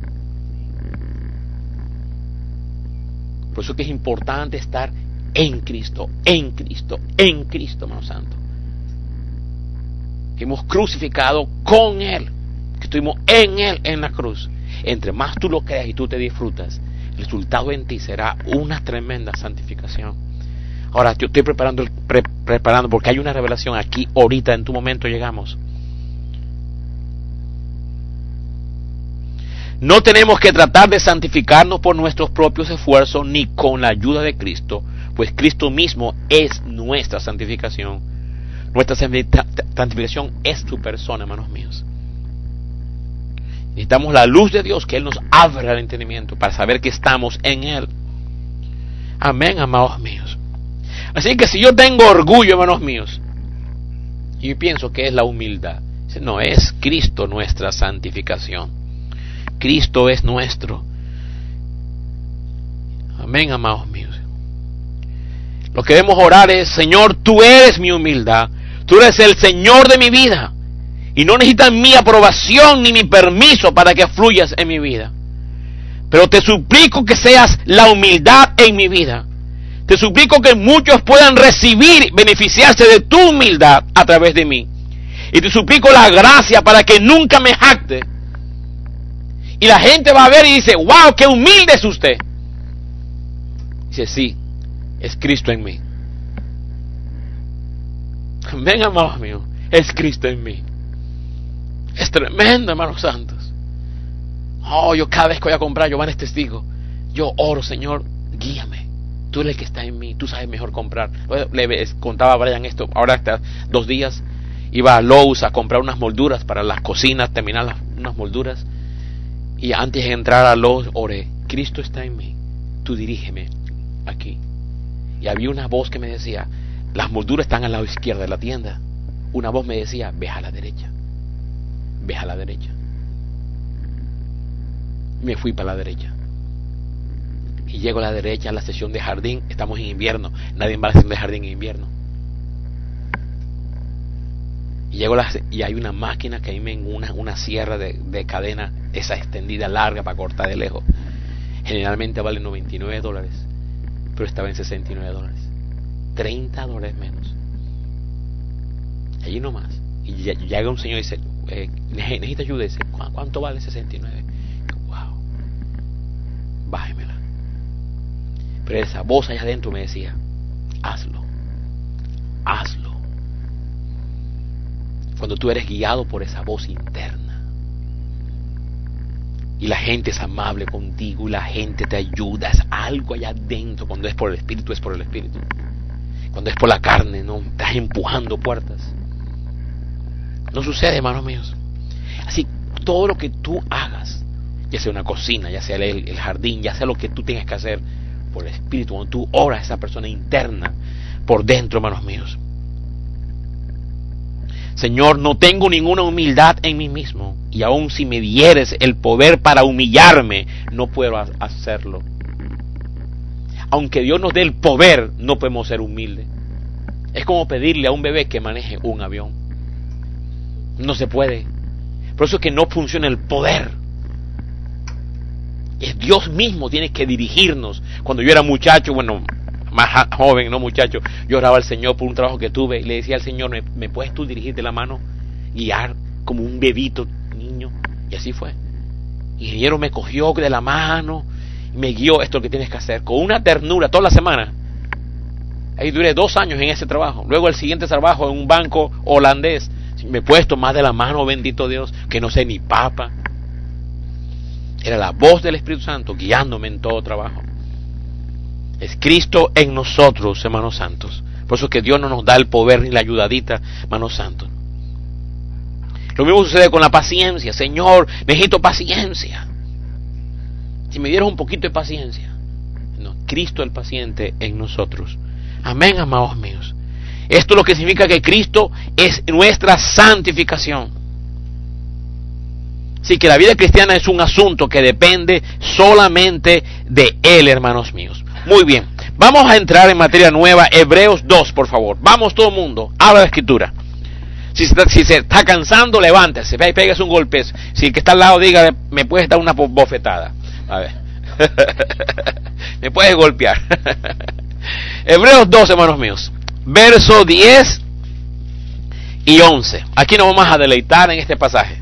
Por eso que es importante estar en Cristo, en Cristo, en Cristo, hermano santo. Que hemos crucificado con Él, que estuvimos en Él en la cruz. Entre más tú lo creas y tú te disfrutas, el resultado en ti será una tremenda santificación. Ahora, yo estoy preparando porque hay una revelación aquí, ahorita, en tu momento llegamos. No tenemos que tratar de santificarnos por nuestros propios esfuerzos ni con la ayuda de Cristo, pues Cristo mismo es nuestra santificación. Nuestra santificación es su persona, hermanos míos. Necesitamos la luz de Dios, que Él nos abra el entendimiento para saber que estamos en Él. Amén, amados míos. Así que si yo tengo orgullo, hermanos míos, y pienso que es la humildad, no, es Cristo nuestra santificación. Cristo es nuestro. Amén, amados míos. Lo que debemos orar es: Señor, tú eres mi humildad, tú eres el Señor de mi vida, y no necesitas mi aprobación ni mi permiso para que fluyas en mi vida. Pero te suplico que seas la humildad en mi vida. Te suplico que muchos puedan recibir, beneficiarse de tu humildad a través de mí. Y te suplico la gracia para que nunca me jacte. Y la gente va a ver y dice: wow, qué humilde es usted. Dice: sí, es Cristo en mí. Amén, amados míos, es Cristo en mí. Es tremendo, hermanos santos. Oh, yo cada vez que voy a comprar, Giovanni es testigo, yo oro: Señor, guíame. Tú eres el que está en mí, tú sabes mejor comprar. Le contaba a Brian esto, ahora hasta 2 días iba a Lowe's a comprar unas molduras para las cocinas, terminar unas molduras. Y antes de entrar a Lowe's oré: Cristo está en mí, tú dirígeme aquí. Y había una voz que me decía: las molduras están al lado izquierdo de la tienda. Una voz me decía: ve a la derecha, ve a la derecha. Me fui para la derecha. Y llego a la derecha, a la sección de jardín. Estamos en invierno, nadie va a la sección de jardín en invierno. Y llego y hay una máquina que hay una sierra de cadena, esa extendida larga para cortar de lejos. Generalmente vale $99, pero estaba en $69. $30 menos. Allí nomás. Y llega un señor y dice: necesita ayuda. Y dice: ¿cuánto vale? 69. Wow, bájemela. Pero esa voz allá adentro me decía: hazlo, hazlo. Cuando tú eres guiado por esa voz interna, y la gente es amable contigo, y la gente te ayuda, es algo allá adentro. Cuando es por el Espíritu, es por el Espíritu. Cuando es por la carne, no estás empujando puertas. No sucede, hermanos míos. Así, todo lo que tú hagas, ya sea una cocina, ya sea el jardín, ya sea lo que tú tengas que hacer, por el Espíritu, cuando tú oras a esa persona interna, por dentro, hermanos míos. Señor, no tengo ninguna humildad en mí mismo, y aun si me dieres el poder para humillarme, no puedo hacerlo. Aunque Dios nos dé el poder, no podemos ser humildes. Es como pedirle a un bebé que maneje un avión. No se puede. Por eso es que no funciona el poder. Es Dios mismo tiene que dirigirnos. Cuando yo era muchacho, bueno, más joven, no muchacho, yo oraba al Señor por un trabajo que tuve y le decía al Señor: ¿me puedes tú dirigir de la mano? Guiar como un bebito niño. Y así fue. El ingeniero me cogió de la mano y me guió: esto es lo que tienes que hacer. Con una ternura toda la semana. Ahí duré 2 años en ese trabajo. Luego el siguiente trabajo en un banco holandés. Me he puesto más de la mano, bendito Dios, que no sé ni papa. Era la voz del Espíritu Santo guiándome en todo trabajo. Es Cristo en nosotros, hermanos santos. Por eso es que Dios no nos da el poder ni la ayudadita, hermanos santos. Lo mismo sucede con la paciencia. Señor, necesito paciencia. Si me dieras un poquito de paciencia. No, Cristo el paciente en nosotros. Amén, amados míos. Esto es lo que significa que Cristo es nuestra santificación. Así que la vida cristiana es un asunto que depende solamente de Él, hermanos míos. Muy bien, vamos a entrar en materia nueva. Hebreos 2, por favor. Vamos todo el mundo, abra la escritura. Si se está cansando, levántese, pégase un golpe. Si el que está al lado diga: me puedes dar una bofetada. A ver. Me puedes golpear. Hebreos 2, hermanos míos. Verso 10 y 11. Aquí nos vamos a deleitar en este pasaje.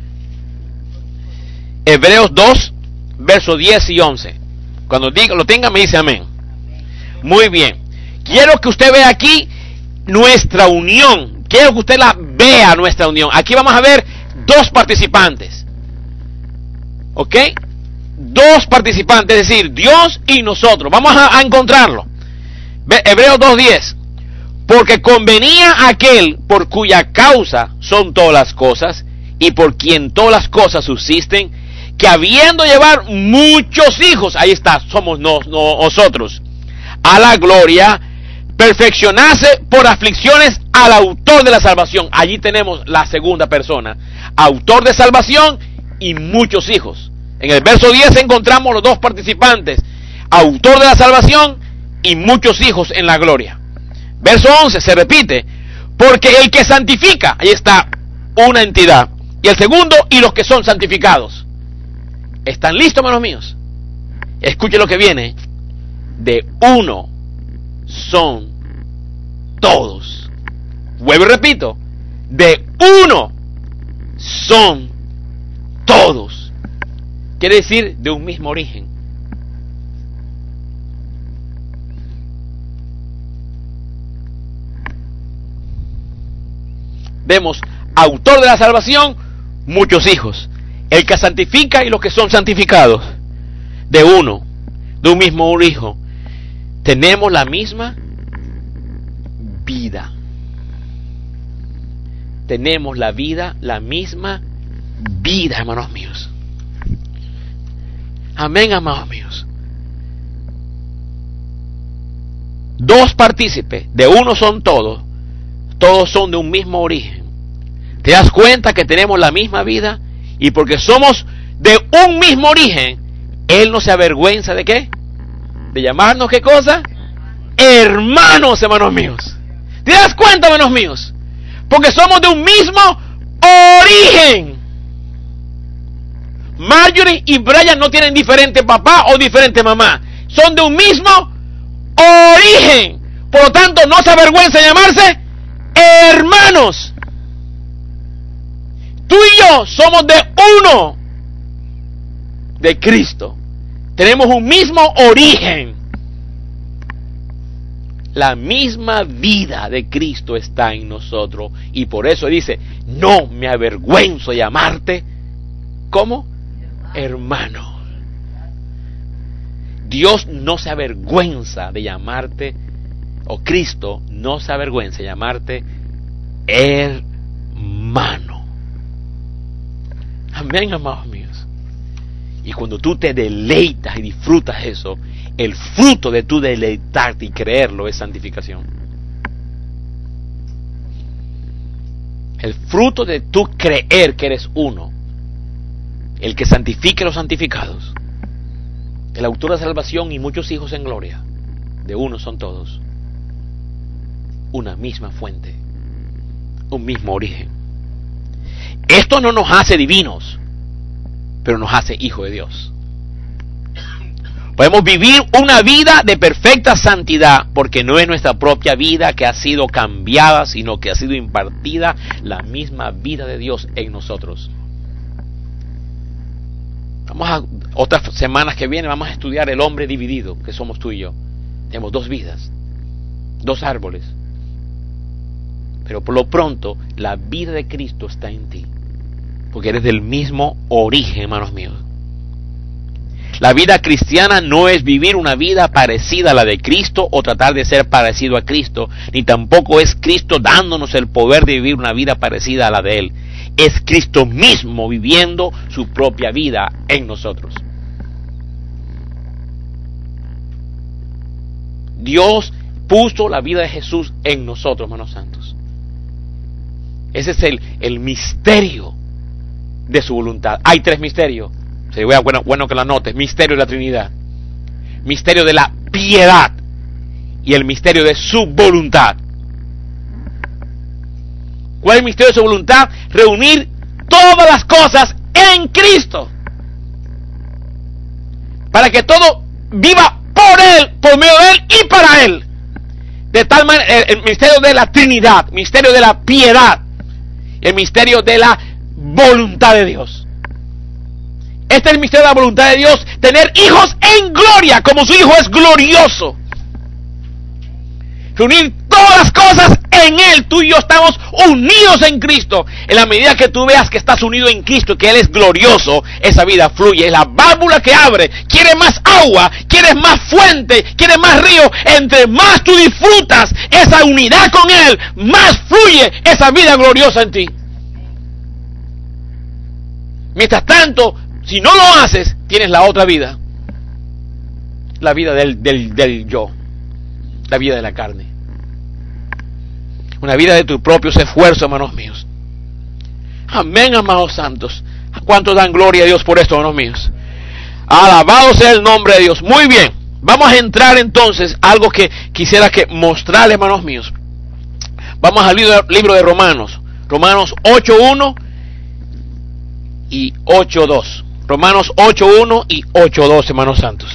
Hebreos 2, verso 10 y 11. Cuando lo tenga, me dice amén. Muy bien. Quiero que usted vea aquí nuestra unión. Quiero que usted la vea, nuestra unión. Aquí vamos a ver 2 participantes. ¿Ok? Dos participantes, es decir, Dios y nosotros. Vamos a encontrarlo. Hebreos 2:10. Porque convenía a aquel por cuya causa son todas las cosas y por quien todas las cosas subsisten, que habiendo llevar muchos hijos, ahí está, somos nosotros, a la gloria, perfeccionase por aflicciones al autor de la salvación. Allí tenemos la segunda persona, autor de salvación y muchos hijos. En el verso 10 encontramos los dos participantes, autor de la salvación y muchos hijos en la gloria. Verso 11 se repite, porque el que santifica, ahí está una entidad, y el segundo, y los que son santificados. ¿Están listos, hermanos míos? Escuchen lo que viene. De uno son todos. Vuelvo y repito, de uno son todos. Quiere decir de un mismo origen. Vemos, autor de la salvación, muchos hijos. El que santifica y los que son santificados. De uno, de un mismo hijo. Tenemos la misma vida. Tenemos la misma vida, hermanos míos. Amén, amados míos. Dos partícipes, de uno son todos. Todos son de un mismo origen. ¿Te das cuenta que tenemos la misma vida? Y porque somos de un mismo origen, Él no se avergüenza de ¿qué? De llamarnos ¿qué cosa? Hermanos, hermanos míos. ¿Te das cuenta, hermanos míos? Porque somos de un mismo origen. Marjorie y Brian no tienen diferente papá o diferente mamá. Son de un mismo origen. Por lo tanto, no se avergüenza de llamarse hermanos. Tú y yo somos de uno, de Cristo. Tenemos un mismo origen. La misma vida de Cristo está en nosotros. Y por eso dice, no me avergüenzo de llamarte, ¿cómo? Hermano. Dios no se avergüenza de llamarte, o Cristo no se avergüenza de llamarte hermano. Amén, amados míos. Y cuando tú te deleitas y disfrutas eso, el fruto de tu deleitarte y creerlo es santificación. El fruto de tu creer que eres uno, el que santifique a los santificados, el autor de salvación y muchos hijos en gloria, de uno son todos, una misma fuente, un mismo origen. Esto no nos hace divinos, pero nos hace hijos de Dios. Podemos vivir una vida de perfecta santidad, porque no es nuestra propia vida que ha sido cambiada, sino que ha sido impartida la misma vida de Dios en nosotros. Vamos a otras semanas que vienen, vamos a estudiar el hombre dividido, que somos tú y yo. Tenemos dos vidas, dos árboles. Pero por lo pronto, la vida de Cristo está en ti, porque eres del mismo origen, hermanos míos. La vida cristiana no es vivir una vida parecida a la de Cristo o tratar de ser parecido a Cristo, ni tampoco es Cristo dándonos el poder de vivir una vida parecida a la de Él. Es Cristo mismo viviendo su propia vida en nosotros. Dios puso la vida de Jesús en nosotros, hermanos santos. Ese es el misterio de su voluntad. Hay tres misterios. Sería bueno que lo anotes. Misterio de la Trinidad, misterio de la piedad y el misterio de su voluntad. ¿Cuál es el misterio de su voluntad? Reunir todas las cosas en Cristo, para que todo viva por Él, por medio de Él y para Él. De tal manera, el misterio de la Trinidad, misterio de la piedad, el misterio de la voluntad de Dios. Este es el misterio de la voluntad de Dios, tener hijos en gloria, como su Hijo es glorioso. Reunir todas las cosas en Él, tú y yo estamos unidos en Cristo. En la medida que tú veas que estás unido en Cristo, que Él es glorioso, esa vida fluye. Es la válvula que abre. Quieres más agua, quieres más fuente, quieres más río. Entre más tú disfrutas esa unidad con Él, más fluye esa vida gloriosa en ti. Mientras tanto, si no lo haces, tienes la otra vida. La vida del yo. La vida de la carne. Una vida de tus propios esfuerzos, hermanos míos. Amén, amados santos. ¿Cuántos dan gloria a Dios por esto, hermanos míos? Alabado sea el nombre de Dios. Muy bien. Vamos a entrar entonces a algo que quisiera que mostrarles, hermanos míos. Vamos al libro de Romanos. Romanos 8.1 y 8.2. Romanos 8.1 y 8.2, hermanos santos.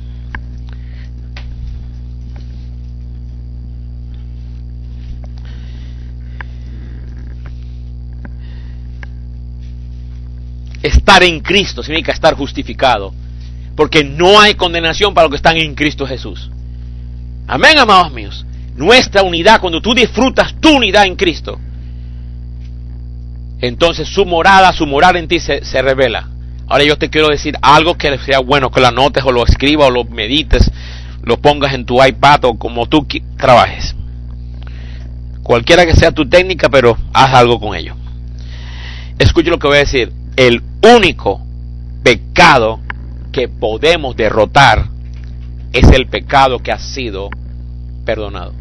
Estar en Cristo significa estar justificado, porque no hay condenación para los que están en Cristo Jesús. Amén, amados míos. Nuestra unidad, cuando tú disfrutas tu unidad en Cristo, entonces su morar en ti se revela. Ahora yo te quiero decir algo que sea bueno que lo anotes o lo escribas o lo medites, lo pongas en tu iPad o como tú trabajes. Cualquiera que sea tu técnica, pero haz algo con ello. Escuche lo que voy a decir. El único pecado que podemos derrotar es el pecado que ha sido perdonado.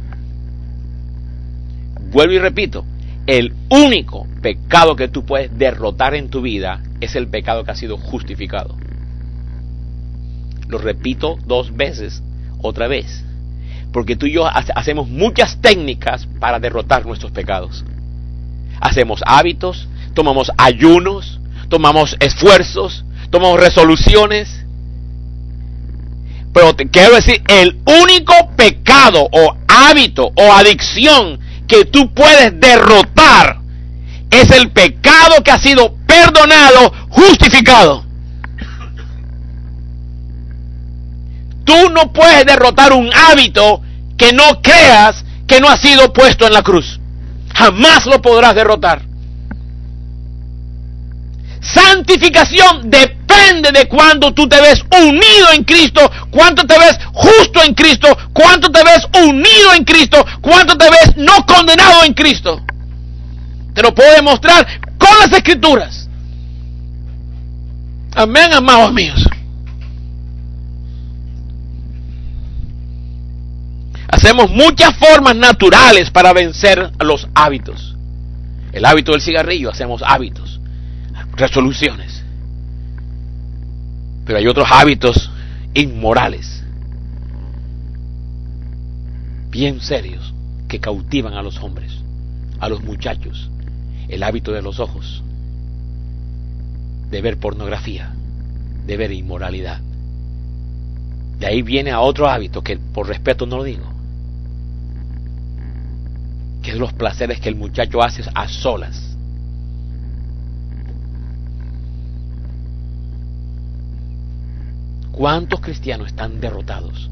Vuelvo y repito, el único pecado que tú puedes derrotar en tu vida es el pecado que ha sido justificado. Lo repito 2 veces, otra vez, porque tú y yo hacemos muchas técnicas para derrotar nuestros pecados. Hacemos hábitos, tomamos ayunos, tomamos esfuerzos, tomamos resoluciones. Pero te quiero decir, el único pecado o hábito o adicción que tú puedes derrotar es el pecado que ha sido perdonado, justificado. Tú no puedes derrotar un hábito que no creas que no ha sido puesto en la cruz. Jamás lo podrás derrotar. Santificación depende de cuánto tú te ves unido en Cristo, cuánto te ves justo en Cristo, cuánto te ves unido en Cristo, cuánto te ves no condenado en Cristo. Te lo puedo demostrar con las Escrituras. Amén, amados míos. Hacemos muchas formas naturales para vencer los hábitos. El hábito del cigarrillo, hacemos hábitos, resoluciones. Pero hay otros hábitos inmorales, bien serios, que cautivan a los hombres, a los muchachos. El hábito de los ojos, de ver pornografía, de ver inmoralidad. De ahí viene a otro hábito que por respeto no lo digo, que es los placeres que el muchacho hace a solas. ¿Cuántos cristianos están derrotados?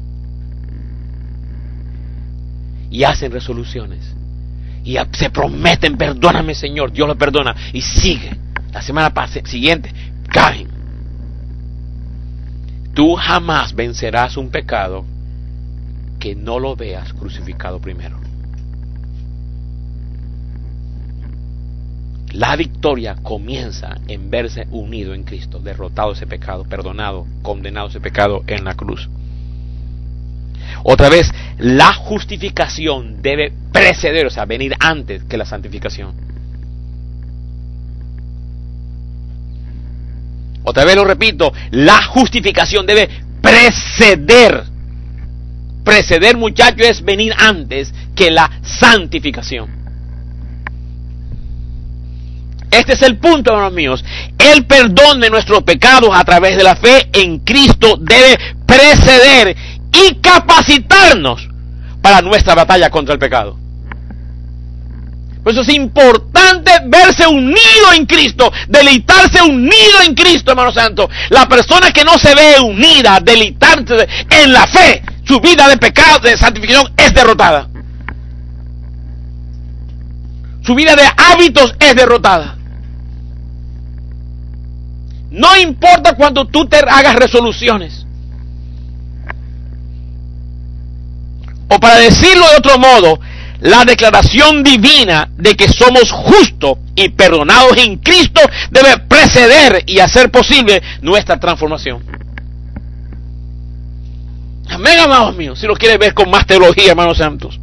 Y hacen resoluciones. Y se prometen, perdóname Señor, Dios lo perdona. Y sigue. La semana siguiente caen. Tú jamás vencerás un pecado que no lo veas crucificado primero. La victoria comienza en verse unido en Cristo, derrotado ese pecado, perdonado, condenado ese pecado en la cruz. Otra vez, la justificación debe preceder, o sea, venir antes que la santificación. Otra vez lo repito, la justificación debe preceder. Preceder, muchachos, es venir antes que la santificación. Este es el punto, hermanos míos. El perdón de nuestros pecados a través de la fe en Cristo debe preceder y capacitarnos para nuestra batalla contra el pecado. Por eso es importante verse unido en Cristo, deleitarse unido en Cristo, hermano santo. La persona que no se ve unida, deleitarse en la fe, su vida de pecado, de santificación, es derrotada. Su vida de hábitos es derrotada. No importa cuando tú te hagas resoluciones. O para decirlo de otro modo, la declaración divina de que somos justos y perdonados en Cristo debe preceder y hacer posible nuestra transformación. Amén, amados míos, si lo quieres ver con más teología, hermanos santos.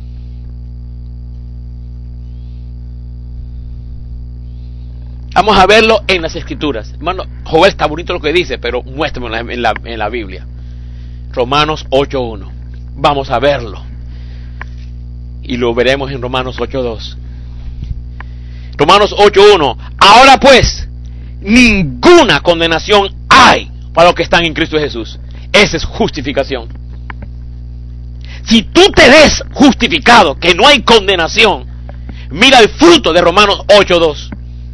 Vamos a verlo en las Escrituras. Hermano, Joel, está bonito lo que dice, pero muéstrame en la Biblia. Romanos 8.1. Vamos a verlo. Y lo veremos en Romanos 8.2. Romanos 8.1. Ahora pues, ninguna condenación hay para los que están en Cristo Jesús. Esa es justificación. Si tú te ves justificado, que no hay condenación, mira el fruto de Romanos 8.2.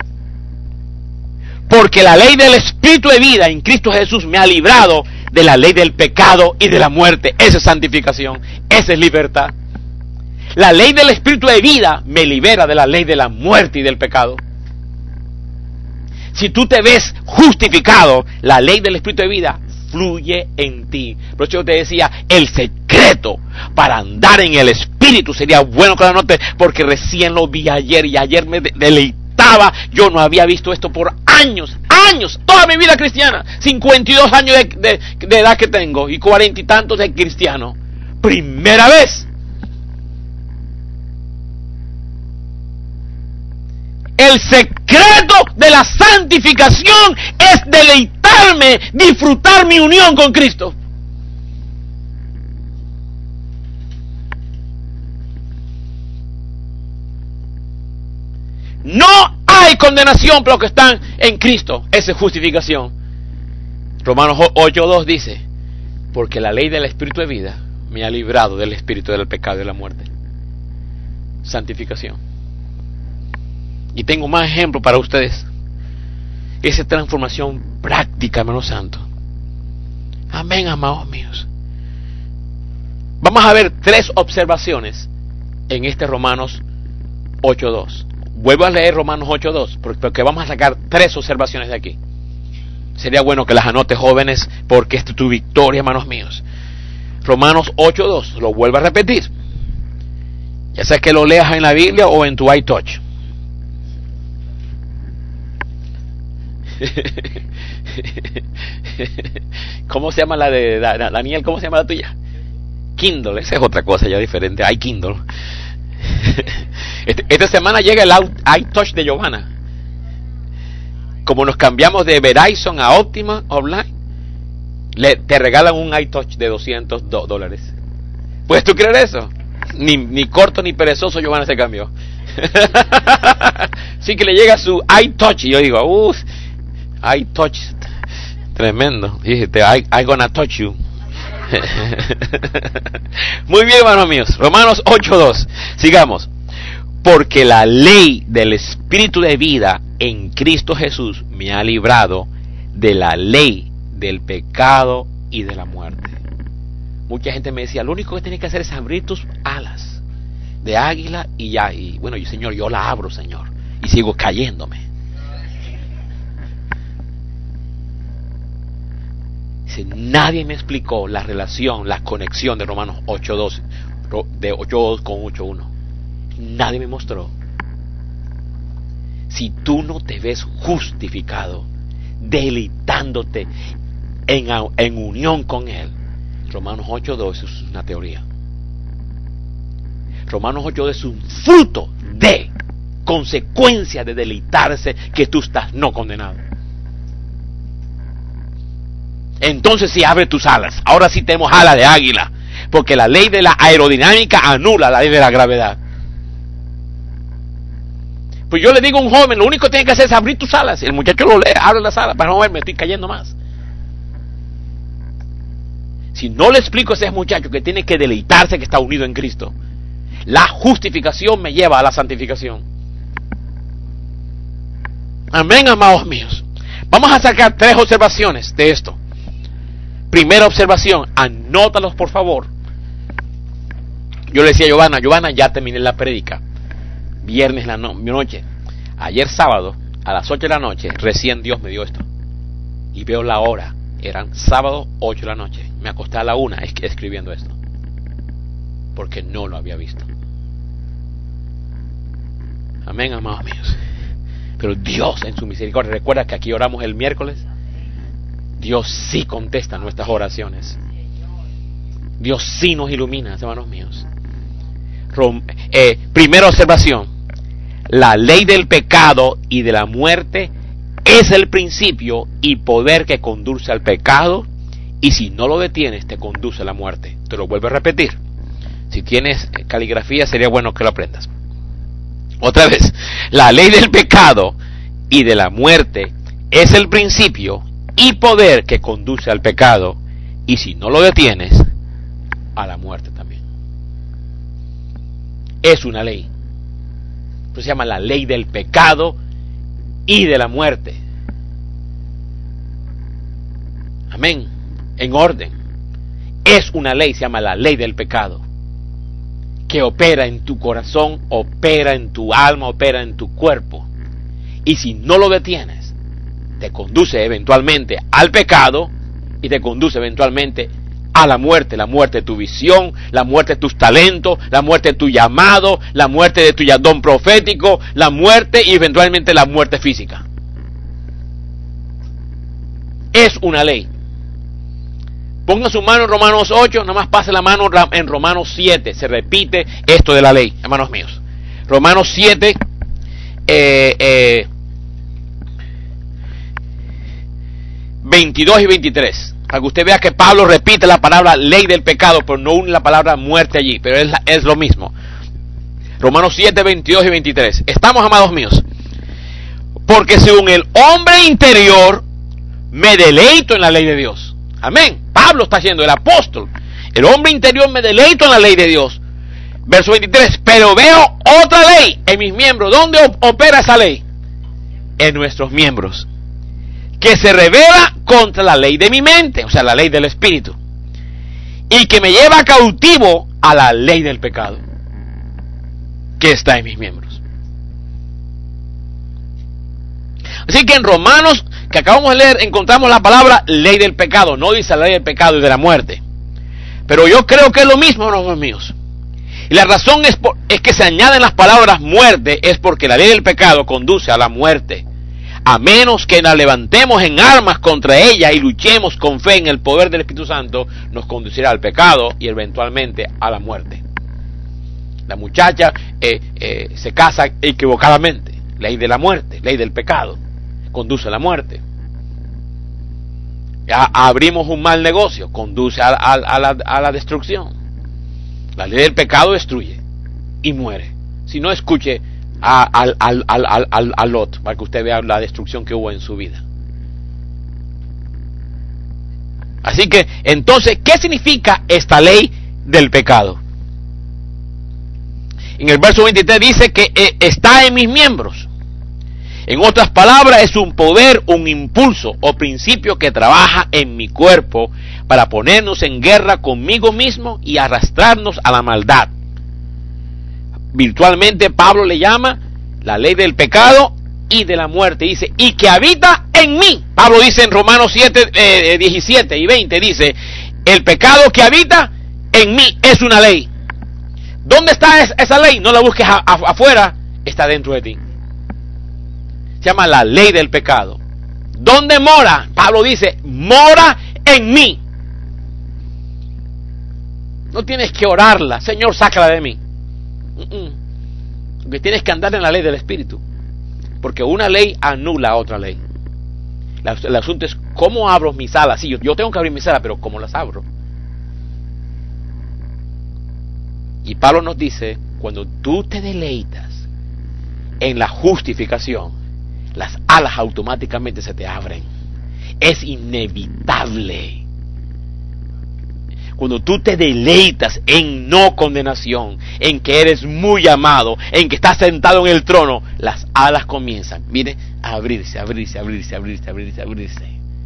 Porque la ley del Espíritu de vida en Cristo Jesús me ha librado de la ley del pecado y de la muerte. Esa es santificación, esa es libertad. La ley del Espíritu de vida me libera de la ley de la muerte y del pecado. Si tú te ves justificado, la ley del Espíritu de vida fluye en ti. Por eso yo te decía, el secreto para andar en el Espíritu sería bueno que lo anotes, porque recién lo vi ayer y ayer me deleité. Yo no había visto esto por años, toda mi vida cristiana, 52 años de edad que tengo y 40 y tantos de cristiano. Primera vez. El secreto de la santificación es deleitarme, disfrutar mi unión con Cristo. No hay condenación para los que están en Cristo. Esa es justificación. Romanos 8.2 dice: porque la ley del Espíritu de vida me ha librado del espíritu del pecado y de la muerte. Santificación. Y tengo más ejemplos para ustedes. Esa transformación práctica, hermano santo. Amén, amados míos. Vamos a ver 3 observaciones en este Romanos 8.2. Vuelvo a leer Romanos 8.2, porque vamos a sacar 3 observaciones de aquí. Sería bueno que las anotes, jóvenes, porque esta es tu victoria, hermanos míos. Romanos 8.2, lo vuelvo a repetir. Ya sea que lo leas en la Biblia o en tu iTouch. ¿Cómo se llama la de Daniel? ¿Cómo se llama la tuya? Kindle, esa es otra cosa ya diferente. iKindle. Esta semana llega el iTouch de Giovanna. Como nos cambiamos de Verizon a Optima Online, te regalan un iTouch de $200. ¿Puedes tú creer eso? Ni corto ni perezoso Giovanna se cambió. Sí que le llega su iTouch y yo digo, iTouch, tremendo. Y dijiste, I gonna touch you. Muy bien, hermanos míos. Romanos 8.2. Sigamos. Porque la ley del Espíritu de vida en Cristo Jesús me ha librado de la ley del pecado y de la muerte. Mucha gente me decía, lo único que tienes que hacer es abrir tus alas de águila y ya. Y bueno, yo, Señor, yo la abro, Señor, y sigo cayéndome. Nadie me explicó la relación, la conexión de Romanos 8.2, de 8.2 con 8.1. Nadie me mostró. Si tú no te ves justificado, deleitándote en unión con Él, Romanos 8.2 es una teoría. Romanos 8.2 es un fruto de consecuencia de deleitarse que tú estás no condenado. Entonces sí, abre tus alas. Ahora sí tenemos alas de águila, porque la ley de la aerodinámica anula la ley de la gravedad. Pues yo le digo a un joven, lo único que tiene que hacer es abrir tus alas. El muchacho lo lee, abre las alas para no verme, estoy cayendo más. Si no le explico a ese muchacho que tiene que deleitarse que está unido en Cristo, la justificación me lleva a la santificación. Amén, amados míos. Vamos a sacar 3 observaciones de esto. Primera observación, anótalos por favor. Yo le decía a Giovanna, ya terminé la prédica. viernes la noche. Ayer sábado, a las 8 de la noche, recién Dios me dio esto. Y veo la hora. Eran sábado 8 de la noche. Me acosté a la 1 escribiendo esto. Porque no lo había visto. Amén, amados míos. Pero Dios en su misericordia, recuerda que aquí oramos el miércoles. Dios sí contesta nuestras oraciones. Dios sí nos ilumina, hermanos míos. Primera observación. La ley del pecado y de la muerte es el principio y poder que conduce al pecado, y si no lo detienes te conduce a la muerte. Te lo vuelvo a repetir. Si tienes caligrafía sería bueno que lo aprendas. Otra vez, la ley del pecado y de la muerte es el principio y poder que conduce al pecado, y si no lo detienes, a la muerte también. Es una ley. Eso se llama la ley del pecado y de la muerte. Amén. En orden. Es una ley, se llama la ley del pecado, que opera en tu corazón, opera en tu alma, opera en tu cuerpo. Y si no lo detienes, te conduce eventualmente al pecado y te conduce eventualmente a la muerte de tu visión, la muerte de tus talentos, la muerte de tu llamado, la muerte de tu don profético, la muerte y eventualmente la muerte física. Es una ley. Ponga su mano en Romanos 8, nada más pase la mano en Romanos 7, se repite esto de la ley, hermanos míos. Romanos 7, 22 y 23. Para que usted vea que Pablo repite la palabra ley del pecado, pero no une la palabra muerte allí, pero es lo mismo. Romanos 7, 22 y 23. Estamos, amados míos. Porque según el hombre interior, me deleito en la ley de Dios. Amén. Pablo está haciendo, el apóstol. El hombre interior me deleito en la ley de Dios. Verso 23. Pero veo otra ley en mis miembros. ¿Dónde opera esa ley? En nuestros miembros. Que se revela contra la ley de mi mente, o sea, la ley del espíritu, y que me lleva cautivo a la ley del pecado que está en mis miembros. Así que en Romanos, que acabamos de leer, encontramos la palabra ley del pecado. No dice la ley del pecado y de la muerte, pero yo creo que es lo mismo, hermanos míos. Y la razón es que se añaden las palabras muerte, es porque la ley del pecado conduce a la muerte. A menos que la levantemos en armas contra ella y luchemos con fe en el poder del Espíritu Santo, nos conducirá al pecado y eventualmente a la muerte. La muchacha se casa equivocadamente. Ley de la muerte, ley del pecado, conduce a la muerte. Abrimos un mal negocio, conduce a la destrucción. La ley del pecado destruye y muere. Si no, escuche a Lot, para que usted vea la destrucción que hubo en su vida. Así que, entonces, ¿qué significa esta ley del pecado? En el verso 23 dice que está en mis miembros. En otras palabras, es un poder, un impulso o principio que trabaja en mi cuerpo para ponernos en guerra conmigo mismo y arrastrarnos a la maldad. Virtualmente Pablo le llama la ley del pecado y de la muerte. Dice, y que habita en mí. Pablo dice en Romanos 7, 17 y 20, dice, el pecado que habita en mí es una ley. ¿Dónde está esa ley? No la busques afuera, está dentro de ti. Se llama la ley del pecado. ¿Dónde mora? Pablo dice, mora en mí. No tienes que orarla, Señor, sácala de mí. Porque tienes que andar en la ley del Espíritu, porque una ley anula a otra ley. El asunto es cómo abro mis alas. Sí, yo tengo que abrir mis alas, pero ¿cómo las abro? Y Pablo nos dice, cuando tú te deleitas en la justificación, las alas automáticamente se te abren. Es inevitable. Cuando tú te deleitas en no condenación, en que eres muy amado, en que estás sentado en el trono, las alas comienzan, mire, a abrirse, abrirse, abrirse, abrirse, abrirse, abrirse.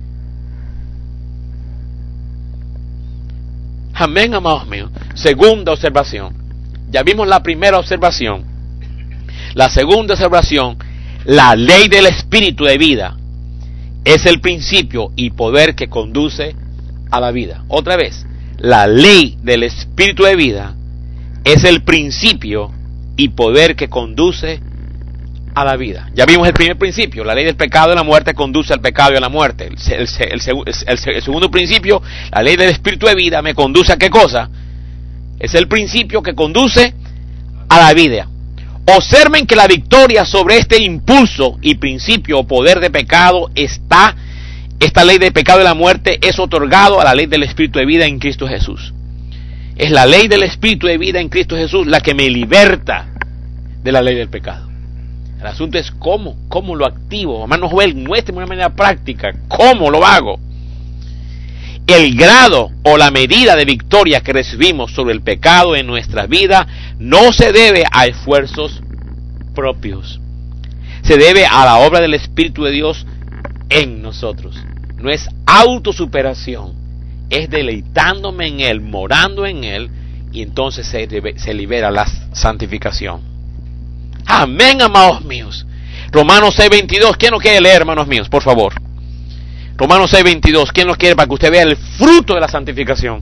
Amén, amados míos. Segunda observación. Ya vimos la primera observación. La segunda observación, la ley del espíritu de vida es el principio y poder que conduce a la vida. Otra vez, la ley del espíritu de vida es el principio y poder que conduce a la vida. Ya vimos el primer principio, la ley del pecado y la muerte conduce al pecado y a la muerte. El segundo principio, la ley del espíritu de vida me conduce a ¿qué cosa? Es el principio que conduce a la vida. Observen que la victoria sobre este impulso y principio o poder de pecado esta ley del pecado y la muerte es otorgado a la ley del espíritu de vida en Cristo Jesús. Es la ley del espíritu de vida en Cristo Jesús la que me liberta de la ley del pecado. El asunto es cómo lo activo. Hermano Joel, muéstrame de una manera práctica cómo lo hago. El grado o la medida de victoria que recibimos sobre el pecado en nuestra vida no se debe a esfuerzos propios. Se debe a la obra del Espíritu de Dios en nosotros. No es autosuperación, es deleitándome en Él, morando en Él, y entonces se libera la santificación. Amén, amados míos. Romanos 6:22, ¿quién lo quiere leer, hermanos míos? Por favor. Romanos 6:22, ¿quién lo quiere para que usted vea el fruto de la santificación?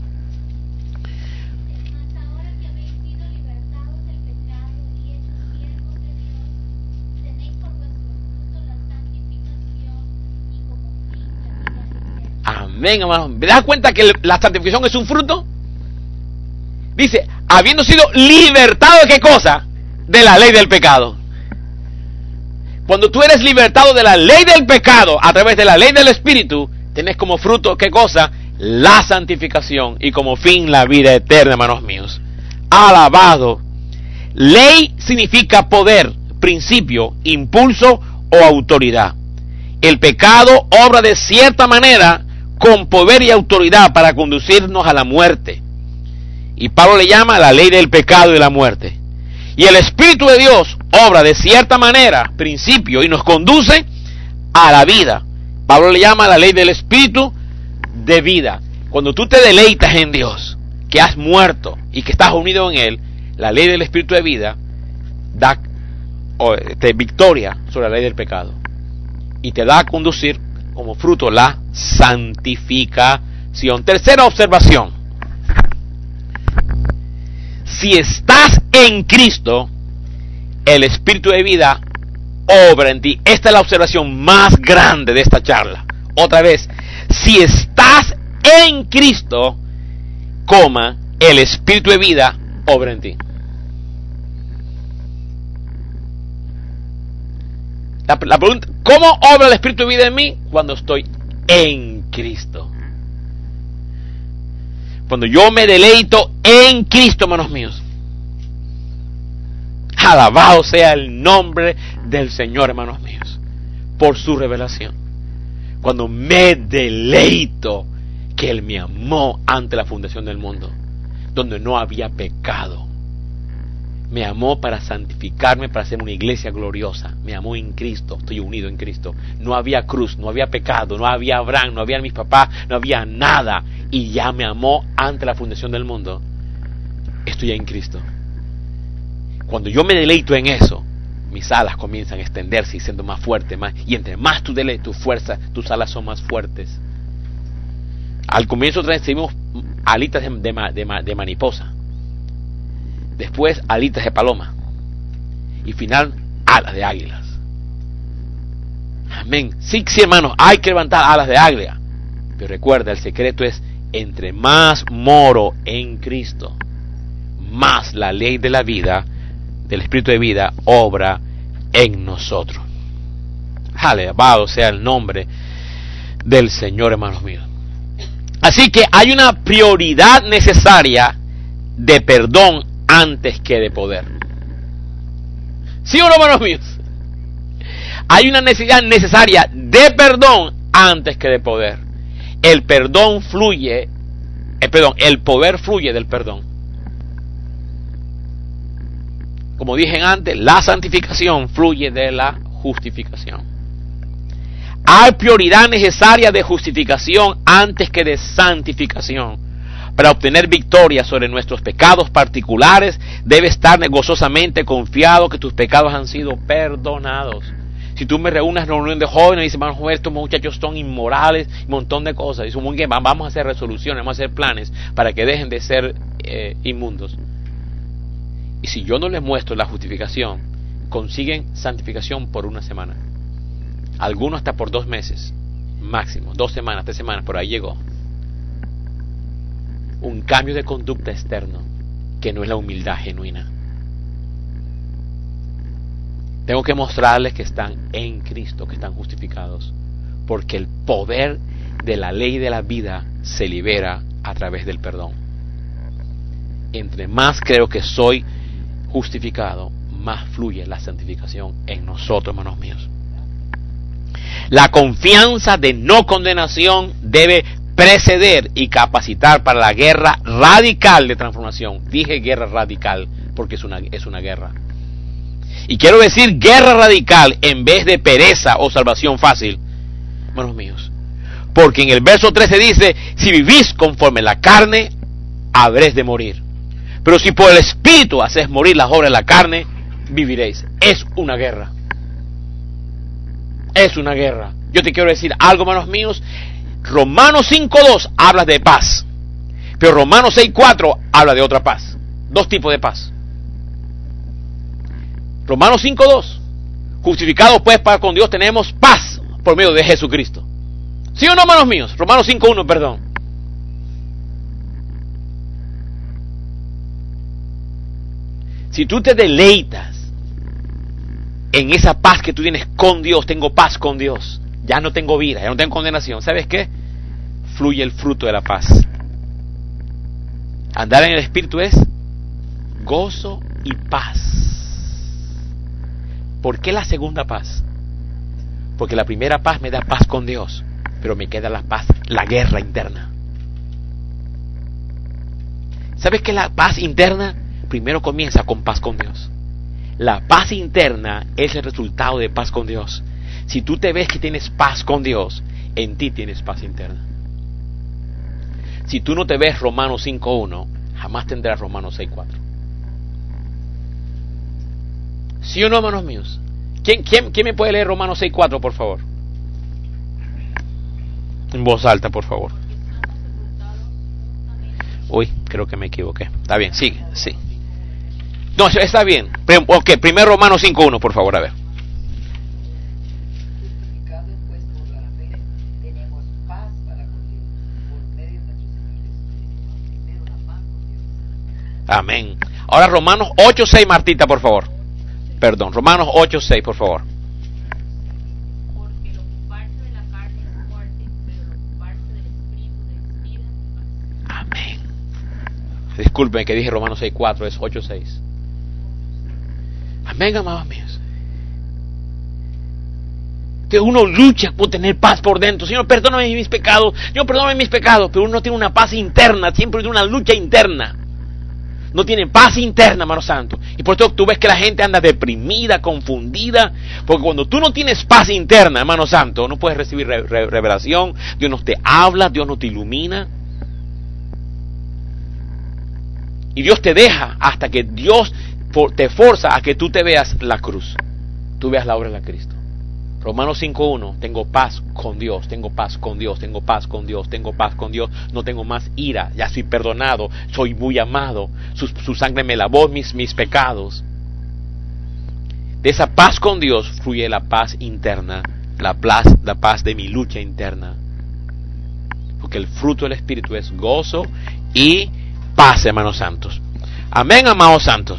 Amén, hermanos. ¿Me das cuenta que la santificación es un fruto? Dice, habiendo sido libertado de ¿qué cosa? De la ley del pecado. Cuando tú eres libertado de la ley del pecado a través de la ley del Espíritu, tenés como fruto, ¿qué cosa? La santificación y como fin la vida eterna, hermanos míos. Alabado. Ley significa poder, principio, impulso o autoridad. El pecado obra de cierta manera con poder y autoridad para conducirnos a la muerte. Y Pablo le llama la ley del pecado y de la muerte. Y el Espíritu de Dios obra de cierta manera, principio, y nos conduce a la vida. Pablo le llama la ley del Espíritu de vida. Cuando tú te deleitas en Dios, que has muerto y que estás unido en Él, la ley del Espíritu de vida da victoria sobre la ley del pecado. Y te da a conducir como fruto la santificación. Tercera observación. Si estás en Cristo, el Espíritu de vida obra en ti. Esta es la observación más grande de esta charla. Otra vez, si estás en Cristo, el Espíritu de vida obra en ti. La pregunta, ¿cómo obra el Espíritu de vida en mí? Cuando estoy en Cristo. Cuando yo me deleito en Cristo, hermanos míos. Alabado sea el nombre del Señor, hermanos míos, por su revelación. Cuando me deleito que Él me amó ante la fundación del mundo, donde no había pecado. Me amó para santificarme, para ser una iglesia gloriosa. Me amó en Cristo, estoy unido en Cristo. No había cruz, no había pecado, no había Abraham, no había mis papás, no había nada. Y ya me amó ante la fundación del mundo. Estoy en Cristo. Cuando yo me deleito en eso, mis alas comienzan a extenderse y siendo más fuertes. Y entre más tú deleitas, tu fuerza, tus alas son más fuertes. Al comienzo recibimos alitas de mariposa. Después alitas de paloma. Y final, alas de águilas. Amén. Sí, hermanos, hay que levantar alas de águila. Pero recuerda, el secreto es, entre más moro en Cristo, más la ley de la vida, del Espíritu de vida, obra en nosotros. Alabado sea el nombre del Señor, hermanos míos. Así que hay una prioridad necesaria de perdón antes que de poder. ¿Sí o no, hermanos míos? Hay una necesidad necesaria de perdón antes que de poder. El perdón fluye, el poder fluye del perdón. Como dije antes, la santificación fluye de la justificación. Hay prioridad necesaria de justificación antes que de santificación. para obtener victoria sobre nuestros pecados particulares, debes estar gozosamente confiado que tus pecados han sido perdonados. Si tú me reúnes en una reunión de jóvenes y dices, vamos a ver, estos muchachos son inmorales, un montón de cosas, y son muy bien, vamos a hacer resoluciones, vamos a hacer planes para que dejen de ser inmundos. Y si yo no les muestro la justificación, consiguen santificación por una semana. Algunos hasta por 2 meses, máximo, 2 semanas, 3 semanas, por ahí llegó. Un cambio de conducta externo, que no es la humildad genuina. Tengo que mostrarles que están en Cristo, que están justificados, porque el poder de la ley de la vida se libera a través del perdón. Entre más creo que soy justificado, más fluye la santificación en nosotros, hermanos míos. La confianza de no condenación debe preceder y capacitar para la guerra radical de transformación. Dije guerra radical porque es una guerra. Y quiero decir guerra radical en vez de pereza o salvación fácil, hermanos míos. Porque en el verso 13 dice, si vivís conforme la carne, habréis de morir. Pero si por el Espíritu hacéis morir las obras de la carne, viviréis. Es una guerra. Es una guerra. Yo te quiero decir algo, hermanos míos. Romanos 5.2 habla de paz. Pero Romanos 6.4 habla de otra paz. 2 tipos de paz. Romanos 5.2. Justificados pues para con Dios tenemos paz por medio de Jesucristo. ¿Sí o no, hermanos míos? Romanos 5.1, perdón. Si tú te deleitas en esa paz que tú tienes con Dios, tengo paz con Dios, ya no tengo vida, ya no tengo condenación, ¿sabes qué? Fluye el fruto de la paz. Andar en el Espíritu es gozo y paz. ¿Por qué la segunda paz? Porque la primera paz me da paz con Dios, pero me queda la paz, la guerra interna. ¿Sabes que la paz interna primero comienza con paz con Dios? La paz interna es el resultado de paz con Dios. Si tú te ves que tienes paz con Dios, en ti tienes paz interna. Si tú no te ves Romanos 5.1, jamás tendrás Romanos 6.4. ¿Sí o no, hermanos míos? ¿Quién me puede leer Romanos 6.4, por favor? En voz alta, por favor. Uy, creo que me equivoqué. Está bien, sigue, sí. No, está bien. Ok, primero Romanos 5.1, por favor, a ver. Amén. Ahora Romanos 8.6, Martita, por favor. Perdón, Romanos 8.6, por favor.
Porque el ocuparse de la carne es muerte, pero el ocuparse del Espíritu es vida y paz.
Amén. Disculpen que dije Romanos 6.4, es 8.6. Amén, amados míos. Que uno lucha por tener paz por dentro. Señor, perdóname mis pecados. Señor, perdóname mis pecados. Pero uno tiene una paz interna. Siempre tiene una lucha interna. No tiene paz interna, hermano santo. Y por eso tú ves que la gente anda deprimida, confundida. Porque cuando tú no tienes paz interna, hermano santo, no puedes recibir revelación. Dios no te habla, Dios no te ilumina. Y Dios te deja hasta que Dios te forza a que tú te veas la cruz. Tú veas la obra de Cristo. Romanos 5.1, tengo paz con Dios, tengo paz con Dios, tengo paz con Dios, tengo paz con Dios, no tengo más ira, ya soy perdonado, soy muy amado, su sangre me lavó mis pecados. De esa paz con Dios fluye la paz interna, la paz de mi lucha interna. Porque el fruto del Espíritu es gozo y paz, hermanos santos. Amén, amados santos.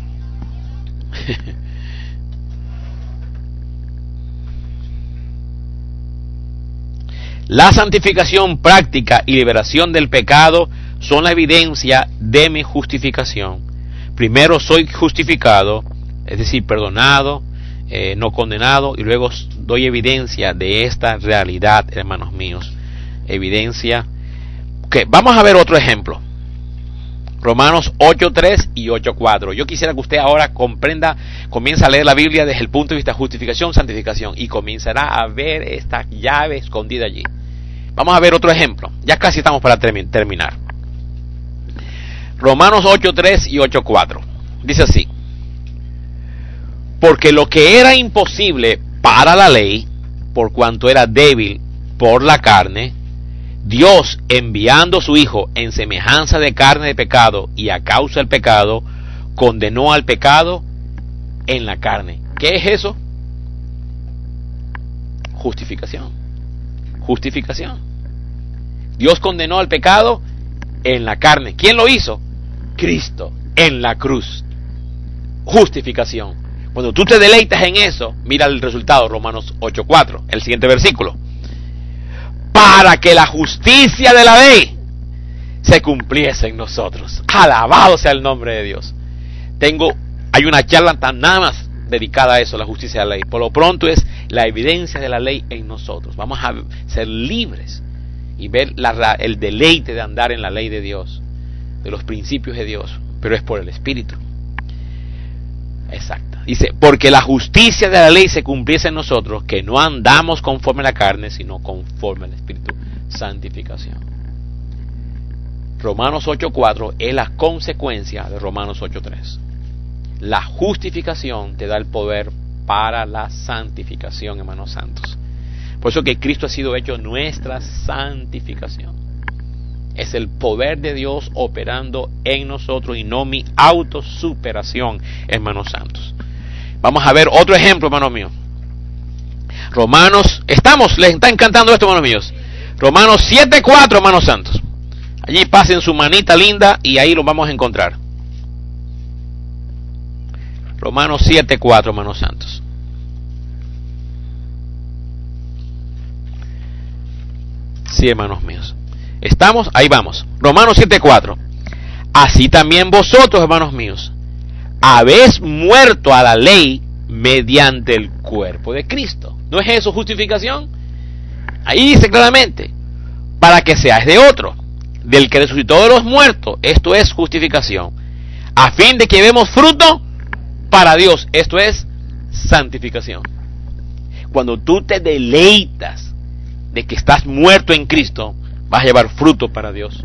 La santificación práctica y liberación del pecado son la evidencia de mi justificación. Primero soy justificado, es decir, perdonado, no condenado, y luego doy evidencia de esta realidad, hermanos míos. Evidencia. Okay, vamos a ver otro ejemplo. Romanos 8.3 y 8.4. Yo quisiera que usted ahora comience a leer la Biblia desde el punto de vista de justificación, santificación, y comenzará a ver esta llave escondida allí. Vamos a ver otro ejemplo. Ya casi estamos para terminar. Romanos 8:3 y 8:4. Dice así: porque lo que era imposible para la ley, por cuanto era débil por la carne, Dios, enviando a su Hijo en semejanza de carne de pecado y a causa del pecado, condenó al pecado en la carne. ¿Qué es eso? Justificación. Justificación. Dios condenó al pecado en la carne. ¿Quién lo hizo? Cristo, en la cruz. Justificación. Cuando tú te deleitas en eso, mira el resultado, Romanos 8:4, el siguiente versículo. Para que la justicia de la ley se cumpliese en nosotros. Alabado sea el nombre de Dios. Hay una charla nada más dedicada a eso, la justicia de la ley. Por lo pronto es la evidencia de la ley en nosotros. Vamos a ser libres y ver el deleite de andar en la ley de Dios, de los principios de Dios, pero es por el Espíritu. Exacto. Dice, porque la justicia de la ley se cumpliese en nosotros, que no andamos conforme a la carne, sino conforme al Espíritu. Santificación. Romanos 8:4 es la consecuencia de Romanos 8:3. La justificación te da el poder para la santificación, hermanos santos. Por eso que Cristo ha sido hecho nuestra santificación. Es el poder de Dios operando en nosotros y no mi autosuperación, hermanos santos. Vamos a ver otro ejemplo, hermanos míos. ¿Les está encantando esto, hermanos míos? Romanos 7:4, hermanos santos. Allí pasen su manita linda y ahí lo vamos a encontrar. Romanos 7:4, hermanos santos. Sí, hermanos míos. Ahí vamos. Romanos 7:4. Así también vosotros, hermanos míos, habéis muerto a la ley mediante el cuerpo de Cristo. ¿No es eso justificación? Ahí dice claramente, para que seáis de otro, del que resucitó de los muertos. Esto es justificación. A fin de que demos fruto para Dios. Esto es santificación. Cuando tú te deleitas de que estás muerto en Cristo, vas a llevar fruto para Dios.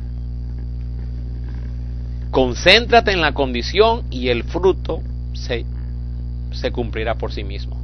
Concéntrate en la condición y el fruto se cumplirá por sí mismo.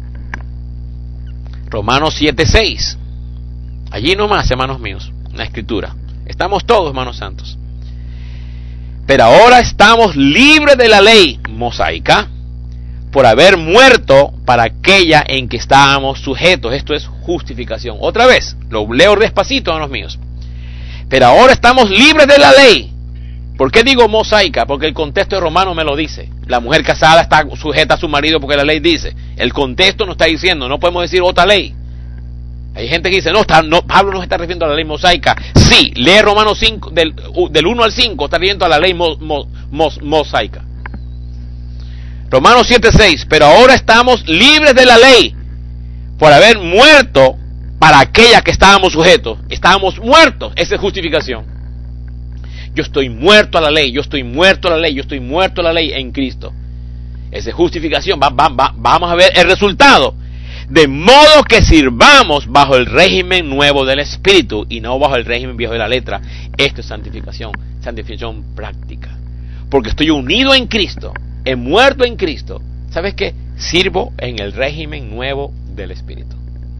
Romanos 7:6. Allí nomás, hermanos míos, la escritura. Estamos todos, hermanos santos. Pero ahora estamos libres de la ley mosaica por haber muerto para aquella en que estábamos sujetos. Esto es justificación. Otra vez, lo leo despacito, hermanos míos. Pero ahora estamos libres de la ley. ¿Por qué digo mosaica? Porque el contexto de Romano me lo dice. La mujer casada está sujeta a su marido porque la ley dice. El contexto nos está diciendo, no podemos decir otra ley. Hay gente que dice, Pablo no se está refiriendo a la ley mosaica. Sí, lee Romanos 5, del 1 al 5, está refiriendo a la ley mosaica. Romanos 7:6, pero ahora estamos libres de la ley por haber muerto para aquella que estábamos sujetos. Estábamos muertos, esa es justificación. Yo estoy muerto a la ley, yo estoy muerto a la ley, yo estoy muerto a la ley en Cristo. Esa es justificación. Vamos a ver el resultado. De modo que sirvamos bajo el régimen nuevo del Espíritu y no bajo el régimen viejo de la letra. Esto es santificación práctica. Porque estoy unido en Cristo, he muerto en Cristo. ¿Sabes qué? Sirvo en el régimen nuevo del Espíritu.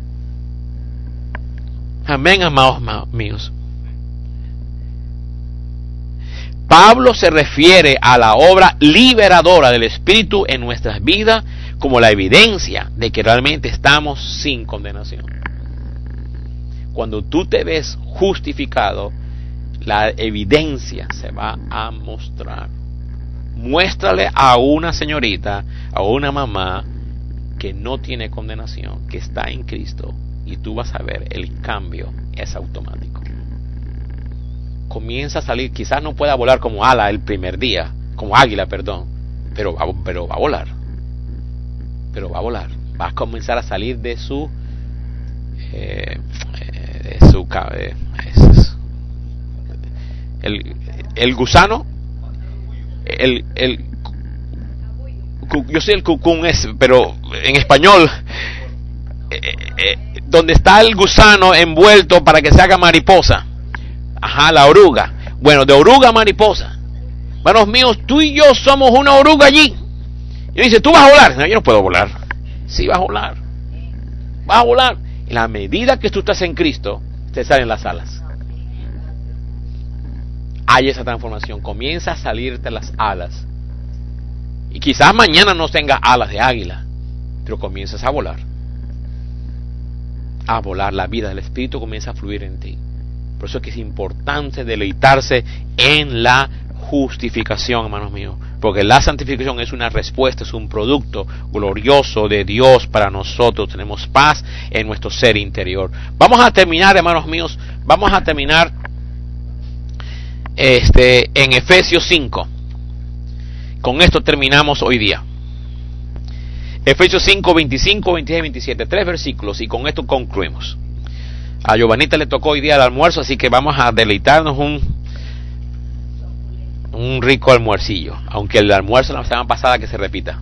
Amén, amados míos. Pablo se refiere a la obra liberadora del Espíritu en nuestras vidas como la evidencia de que realmente estamos sin condenación. Cuando tú te ves justificado, la evidencia se va a mostrar. Muéstrale a una señorita, a una mamá que no tiene condenación, que está en Cristo, y tú vas a ver el cambio es automático. Comienza a salir, quizás no pueda volar como ala el primer día, como águila, perdón, pero va a volar. Pero va a volar. Va a comenzar a salir de su el gusano, yo sé el cucún pero en español donde está el gusano envuelto para que se haga mariposa. Ajá, la oruga. Bueno, de oruga a mariposa. Hermanos míos, tú y yo somos una oruga allí. Y dice, ¿tú vas a volar? No, yo no puedo volar. Sí, vas a volar. Vas a volar. En la medida que tú estás en Cristo, te salen las alas. Hay esa transformación. Comienza a salirte las alas. Y quizás mañana no tengas alas de águila, pero comienzas a volar. A volar. La vida del Espíritu comienza a fluir en ti. Por eso es que es importante deleitarse en la justificación, hermanos míos. Porque la santificación es una respuesta, es un producto glorioso de Dios para nosotros. Tenemos paz en nuestro ser interior. Vamos a terminar, hermanos míos, vamos a terminar en Efesios 5. Con esto terminamos hoy día. Efesios 5, 25, 26 y 27. 3 versículos y con esto concluimos. A Giovanita le tocó hoy día el almuerzo, así que vamos a deleitarnos un rico almuercillo, aunque el almuerzo de la semana pasada que se repita.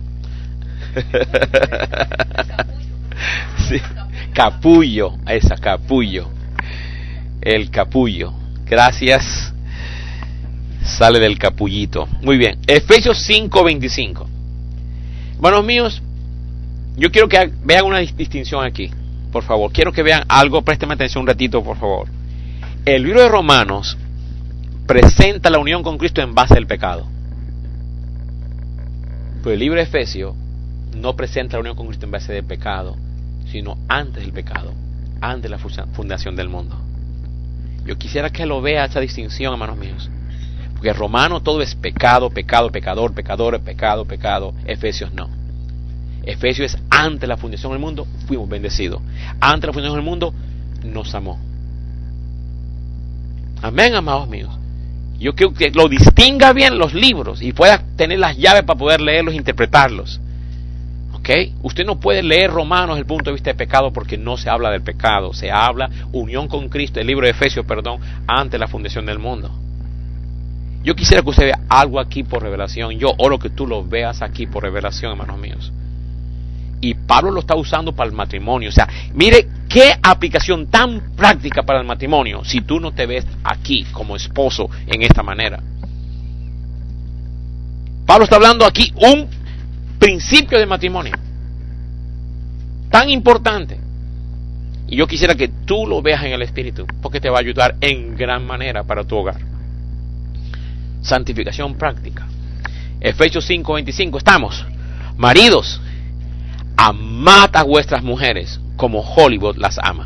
Sí. Capullo, esa, capullo. El capullo. Gracias. Sale del capullito. Muy bien. Efesios 5:25. Hermanos míos, yo quiero que vean una distinción aquí, por favor. Quiero que vean algo, préstenme atención un ratito, por favor. El libro de Romanos presenta la unión con Cristo en base al pecado. Pero el libro de Efesios no presenta la unión con Cristo en base del pecado, sino antes del pecado, antes de la fundación del mundo. Yo quisiera que lo vea esa distinción, hermanos míos. Porque Romano todo es pecado, pecado, pecador, pecador, pecado, pecado. Efesios no. Efesios es antes de la fundación del mundo, fuimos bendecidos. Antes de la fundación del mundo, nos amó. Amén, amados míos. Yo quiero que lo distinga bien los libros y pueda tener las llaves para poder leerlos e interpretarlos. ¿Ok? Usted no puede leer Romanos desde el punto de vista de pecado porque no se habla del pecado. Se habla unión con Cristo, el libro de Efesios, antes de la fundación del mundo. Yo quisiera que usted vea algo aquí por revelación. Yo oro que tú lo veas aquí por revelación, hermanos míos. Y Pablo lo está usando para el matrimonio. O sea, mire qué aplicación tan práctica para el matrimonio si tú no te ves aquí como esposo en esta manera. Pablo está hablando aquí un principio de matrimonio tan importante. Y yo quisiera que tú lo veas en el Espíritu, porque te va a ayudar en gran manera para tu hogar. Santificación práctica. Efesios 5:25. Estamos. Maridos, amad a vuestras mujeres como Hollywood las ama.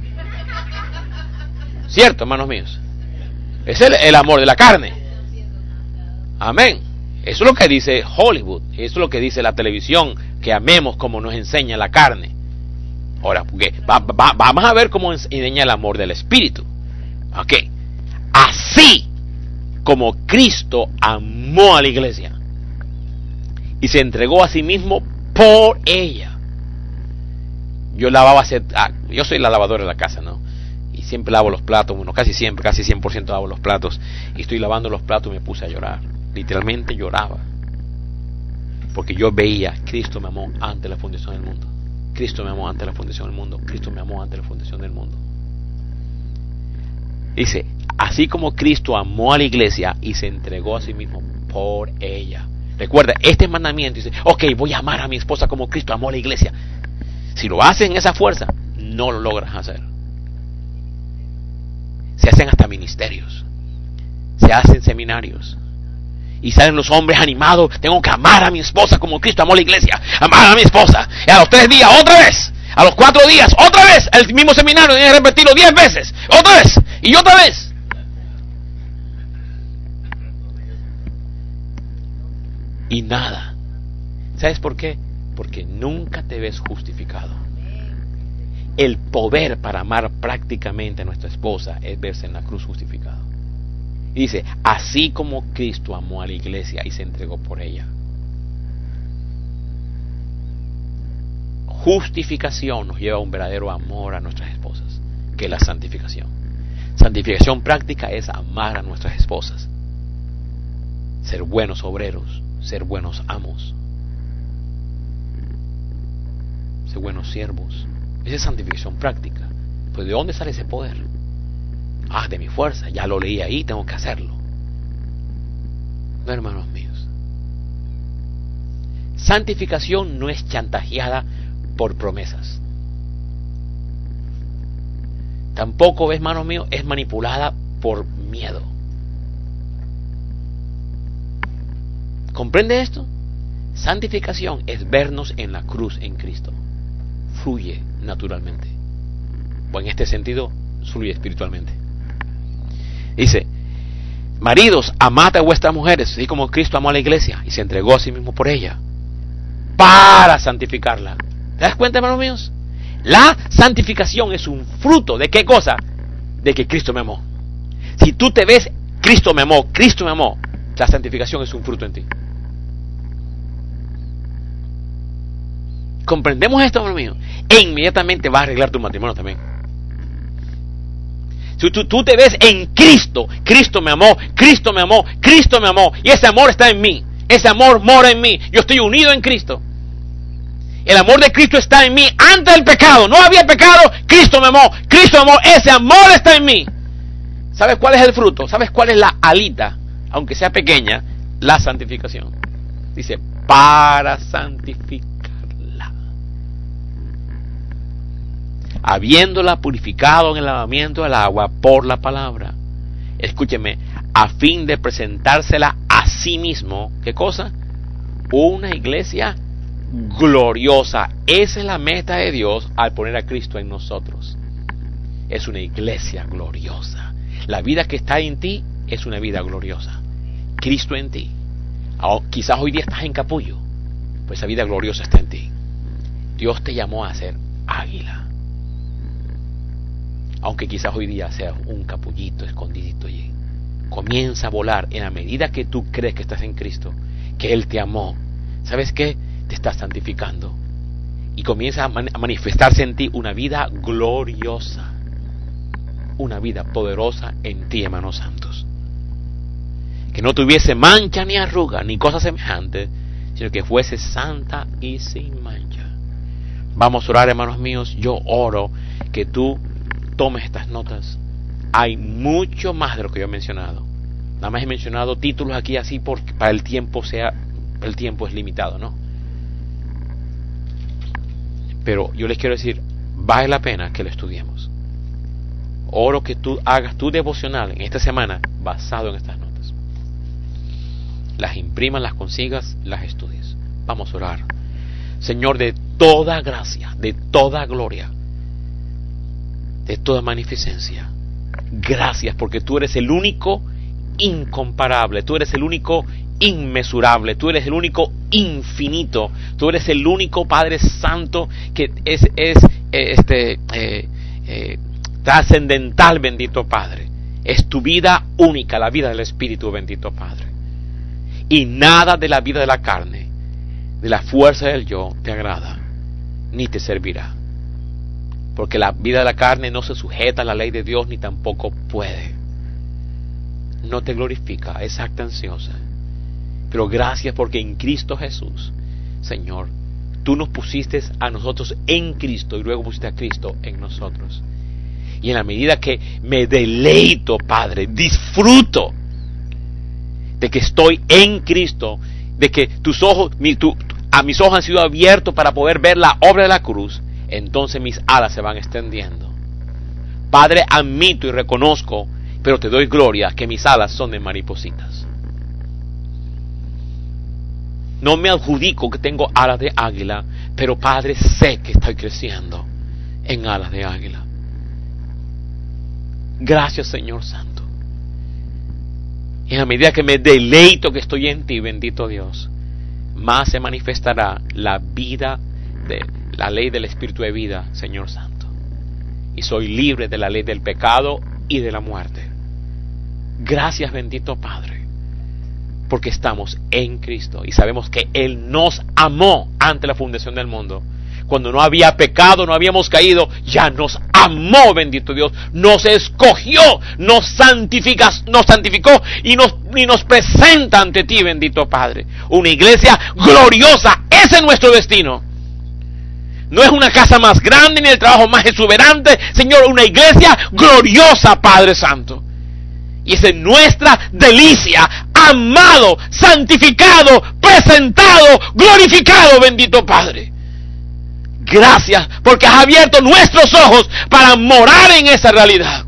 ¿Cierto, hermanos míos? Es el amor de la carne. Amén. Eso es lo que dice Hollywood. Eso es lo que dice la televisión, que amemos como nos enseña la carne. Ahora, porque vamos a ver cómo enseña el amor del Espíritu. Ok. Así como Cristo amó a la iglesia y se entregó a sí mismo por ella. Yo soy la lavadora de la casa, ¿no? Y siempre lavo los platos, bueno, casi siempre, casi 100% lavo los platos. Y estoy lavando los platos y me puse a llorar. Literalmente lloraba. Porque yo veía, Cristo me amó antes de la fundación del mundo. Cristo me amó antes de la fundación del mundo. Cristo me amó antes de la fundación del mundo. Dice, así como Cristo amó a la iglesia y se entregó a sí mismo por ella. Recuerda, este mandamiento dice, ok, voy a amar a mi esposa como Cristo amó a la iglesia. Si lo haces en esa fuerza, no lo logras hacer. Se hacen hasta ministerios, se hacen seminarios, y salen los hombres animados, tengo que amar a mi esposa como Cristo amó a la iglesia, amar a mi esposa, y a los 3 días, otra vez, a los 4 días, otra vez, el mismo seminario, tiene que repetirlo 10 veces, otra vez, y otra vez. Y nada. ¿Sabes por qué? Porque nunca te ves justificado. El poder para amar prácticamente a nuestra esposa es verse en la cruz justificado. Y dice, así como Cristo amó a la iglesia y se entregó por ella. Justificación nos lleva a un verdadero amor a nuestras esposas, que es la santificación. Santificación práctica es amar a nuestras esposas, ser buenos obreros, ser buenos amos, ser buenos siervos. Esa es santificación práctica. Pues ¿de dónde sale ese poder? De mi fuerza, ya lo leí ahí, tengo que hacerlo. No, hermanos míos. Santificación no es chantajeada por promesas. Tampoco, hermanos míos, es manipulada por miedo. ¿Comprende esto? Santificación es vernos en la cruz en Cristo. Fluye naturalmente. O en este sentido, fluye espiritualmente. Dice: maridos, amad a vuestras mujeres, así como Cristo amó a la iglesia y se entregó a sí mismo por ella, para santificarla. ¿Te das cuenta, hermanos míos? La santificación es un fruto ¿de qué cosa? De que Cristo me amó. Si tú te ves, Cristo me amó, la santificación es un fruto en ti. ¿Comprendemos esto, hermano mío? E inmediatamente vas a arreglar tu matrimonio también. Si tú te ves en Cristo, Cristo me amó, y ese amor está en mí, ese amor mora en mí, yo estoy unido en Cristo. El amor de Cristo está en mí antes del pecado, no había pecado, Cristo me amó, ese amor está en mí. ¿Sabes cuál es el fruto? ¿Sabes cuál es la alita? Aunque sea pequeña, la santificación. Dice, para santificarla, habiéndola purificado en el lavamiento del agua por la palabra. Escúcheme, a fin de presentársela a sí mismo. ¿Qué cosa? Una iglesia gloriosa. Esa es la meta de Dios al poner a Cristo en nosotros. Es una iglesia gloriosa. La vida que está en ti es una vida gloriosa. Cristo en ti. Quizás hoy día estás en capullo, pues esa vida gloriosa está en ti. Dios te llamó a ser águila. Aunque quizás hoy día seas un capullito escondidito allí, comienza a volar en la medida que tú crees que estás en Cristo, que Él te amó. ¿Sabes qué? Te estás santificando y comienza a manifestarse en ti una vida gloriosa, una vida poderosa en ti, hermanos santos, que no tuviese mancha ni arruga ni cosa semejante, sino que fuese santa y sin mancha. Vamos a orar, hermanos míos. Yo oro que tú tomes estas notas. Hay mucho más de lo que yo he mencionado. Nada más he mencionado títulos aquí así porque para el tiempo es limitado, ¿no? Pero yo les quiero decir, vale la pena que lo estudiemos. Oro que tú hagas tu devocional en esta semana basado en estas notas. Las imprimas, las consigas, las estudies. Vamos a orar. Señor, de toda gracia, de toda gloria, de toda magnificencia, gracias porque tú eres el único incomparable, tú eres el único inmesurable, tú eres el único infinito, tú eres el único Padre Santo que es trascendental, bendito Padre. Es tu vida única, la vida del Espíritu, bendito Padre. Y nada de la vida de la carne, de la fuerza del yo, te agrada, ni te servirá. Porque la vida de la carne no se sujeta a la ley de Dios, ni tampoco puede. No te glorifica, es ansiosa. Pero gracias porque en Cristo Jesús, Señor, tú nos pusiste a nosotros en Cristo y luego pusiste a Cristo en nosotros. Y en la medida que me deleito, Padre, disfruto de que estoy en Cristo, de que tus ojos, mis ojos han sido abiertos para poder ver la obra de la cruz, entonces mis alas se van extendiendo. Padre, admito y reconozco, pero te doy gloria, que mis alas son de maripositas. No me adjudico que tengo alas de águila, pero Padre, sé que estoy creciendo en alas de águila. Gracias, Señor Santo. Y en la medida que me deleito que estoy en ti, bendito Dios, más se manifestará la vida de la ley del Espíritu de vida, Señor Santo. Y soy libre de la ley del pecado y de la muerte. Gracias, bendito Padre, porque estamos en Cristo y sabemos que Él nos amó ante la fundación del mundo. Cuando no había pecado, no habíamos caído, ya nos amó, bendito Dios, nos escogió, nos santificó y nos presenta ante ti, bendito Padre. Una iglesia gloriosa, ese es nuestro destino. No es una casa más grande ni el trabajo más exuberante, Señor, una iglesia gloriosa, Padre Santo. Y esa es nuestra delicia amado, santificado, presentado, glorificado, bendito Padre. Gracias porque has abierto nuestros ojos para morar en esa realidad.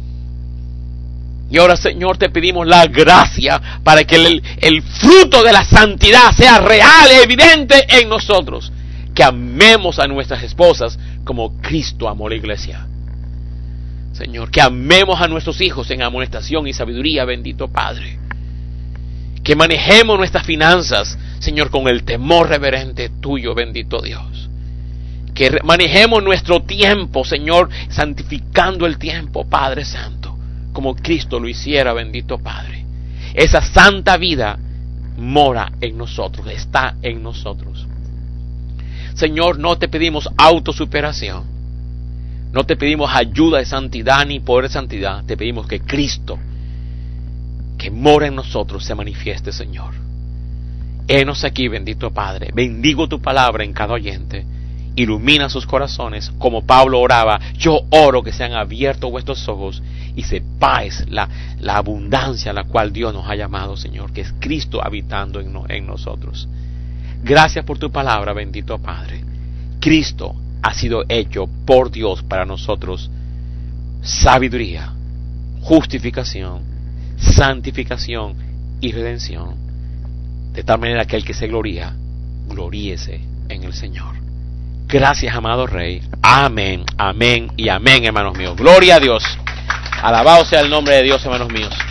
Y ahora, Señor, te pedimos la gracia para que el fruto de la santidad sea real, evidente en nosotros. Que amemos a nuestras esposas como Cristo amó la iglesia. Señor, que amemos a nuestros hijos en amonestación y sabiduría, bendito Padre. Que manejemos nuestras finanzas, Señor, con el temor reverente tuyo, bendito Dios. Que manejemos nuestro tiempo, Señor, santificando el tiempo, Padre Santo, como Cristo lo hiciera, bendito Padre. Esa santa vida mora en nosotros, está en nosotros. Señor, no te pedimos autosuperación, no te pedimos ayuda de santidad ni poder de santidad, te pedimos que Cristo, que mora en nosotros, se manifieste, Señor. Henos aquí, bendito Padre, bendigo tu palabra en cada oyente, ilumina sus corazones, como Pablo oraba. Yo oro que sean abiertos vuestros ojos y sepáis la abundancia a la cual Dios nos ha llamado, Señor, que es Cristo habitando en nosotros. Gracias por tu palabra, bendito Padre. Cristo ha sido hecho por Dios para nosotros sabiduría, justificación, santificación y redención. De tal manera que el que se gloría, gloríese en el Señor. Gracias, amado Rey. Amén, amén y amén, hermanos míos. Gloria a Dios. Alabado sea el nombre de Dios, hermanos míos.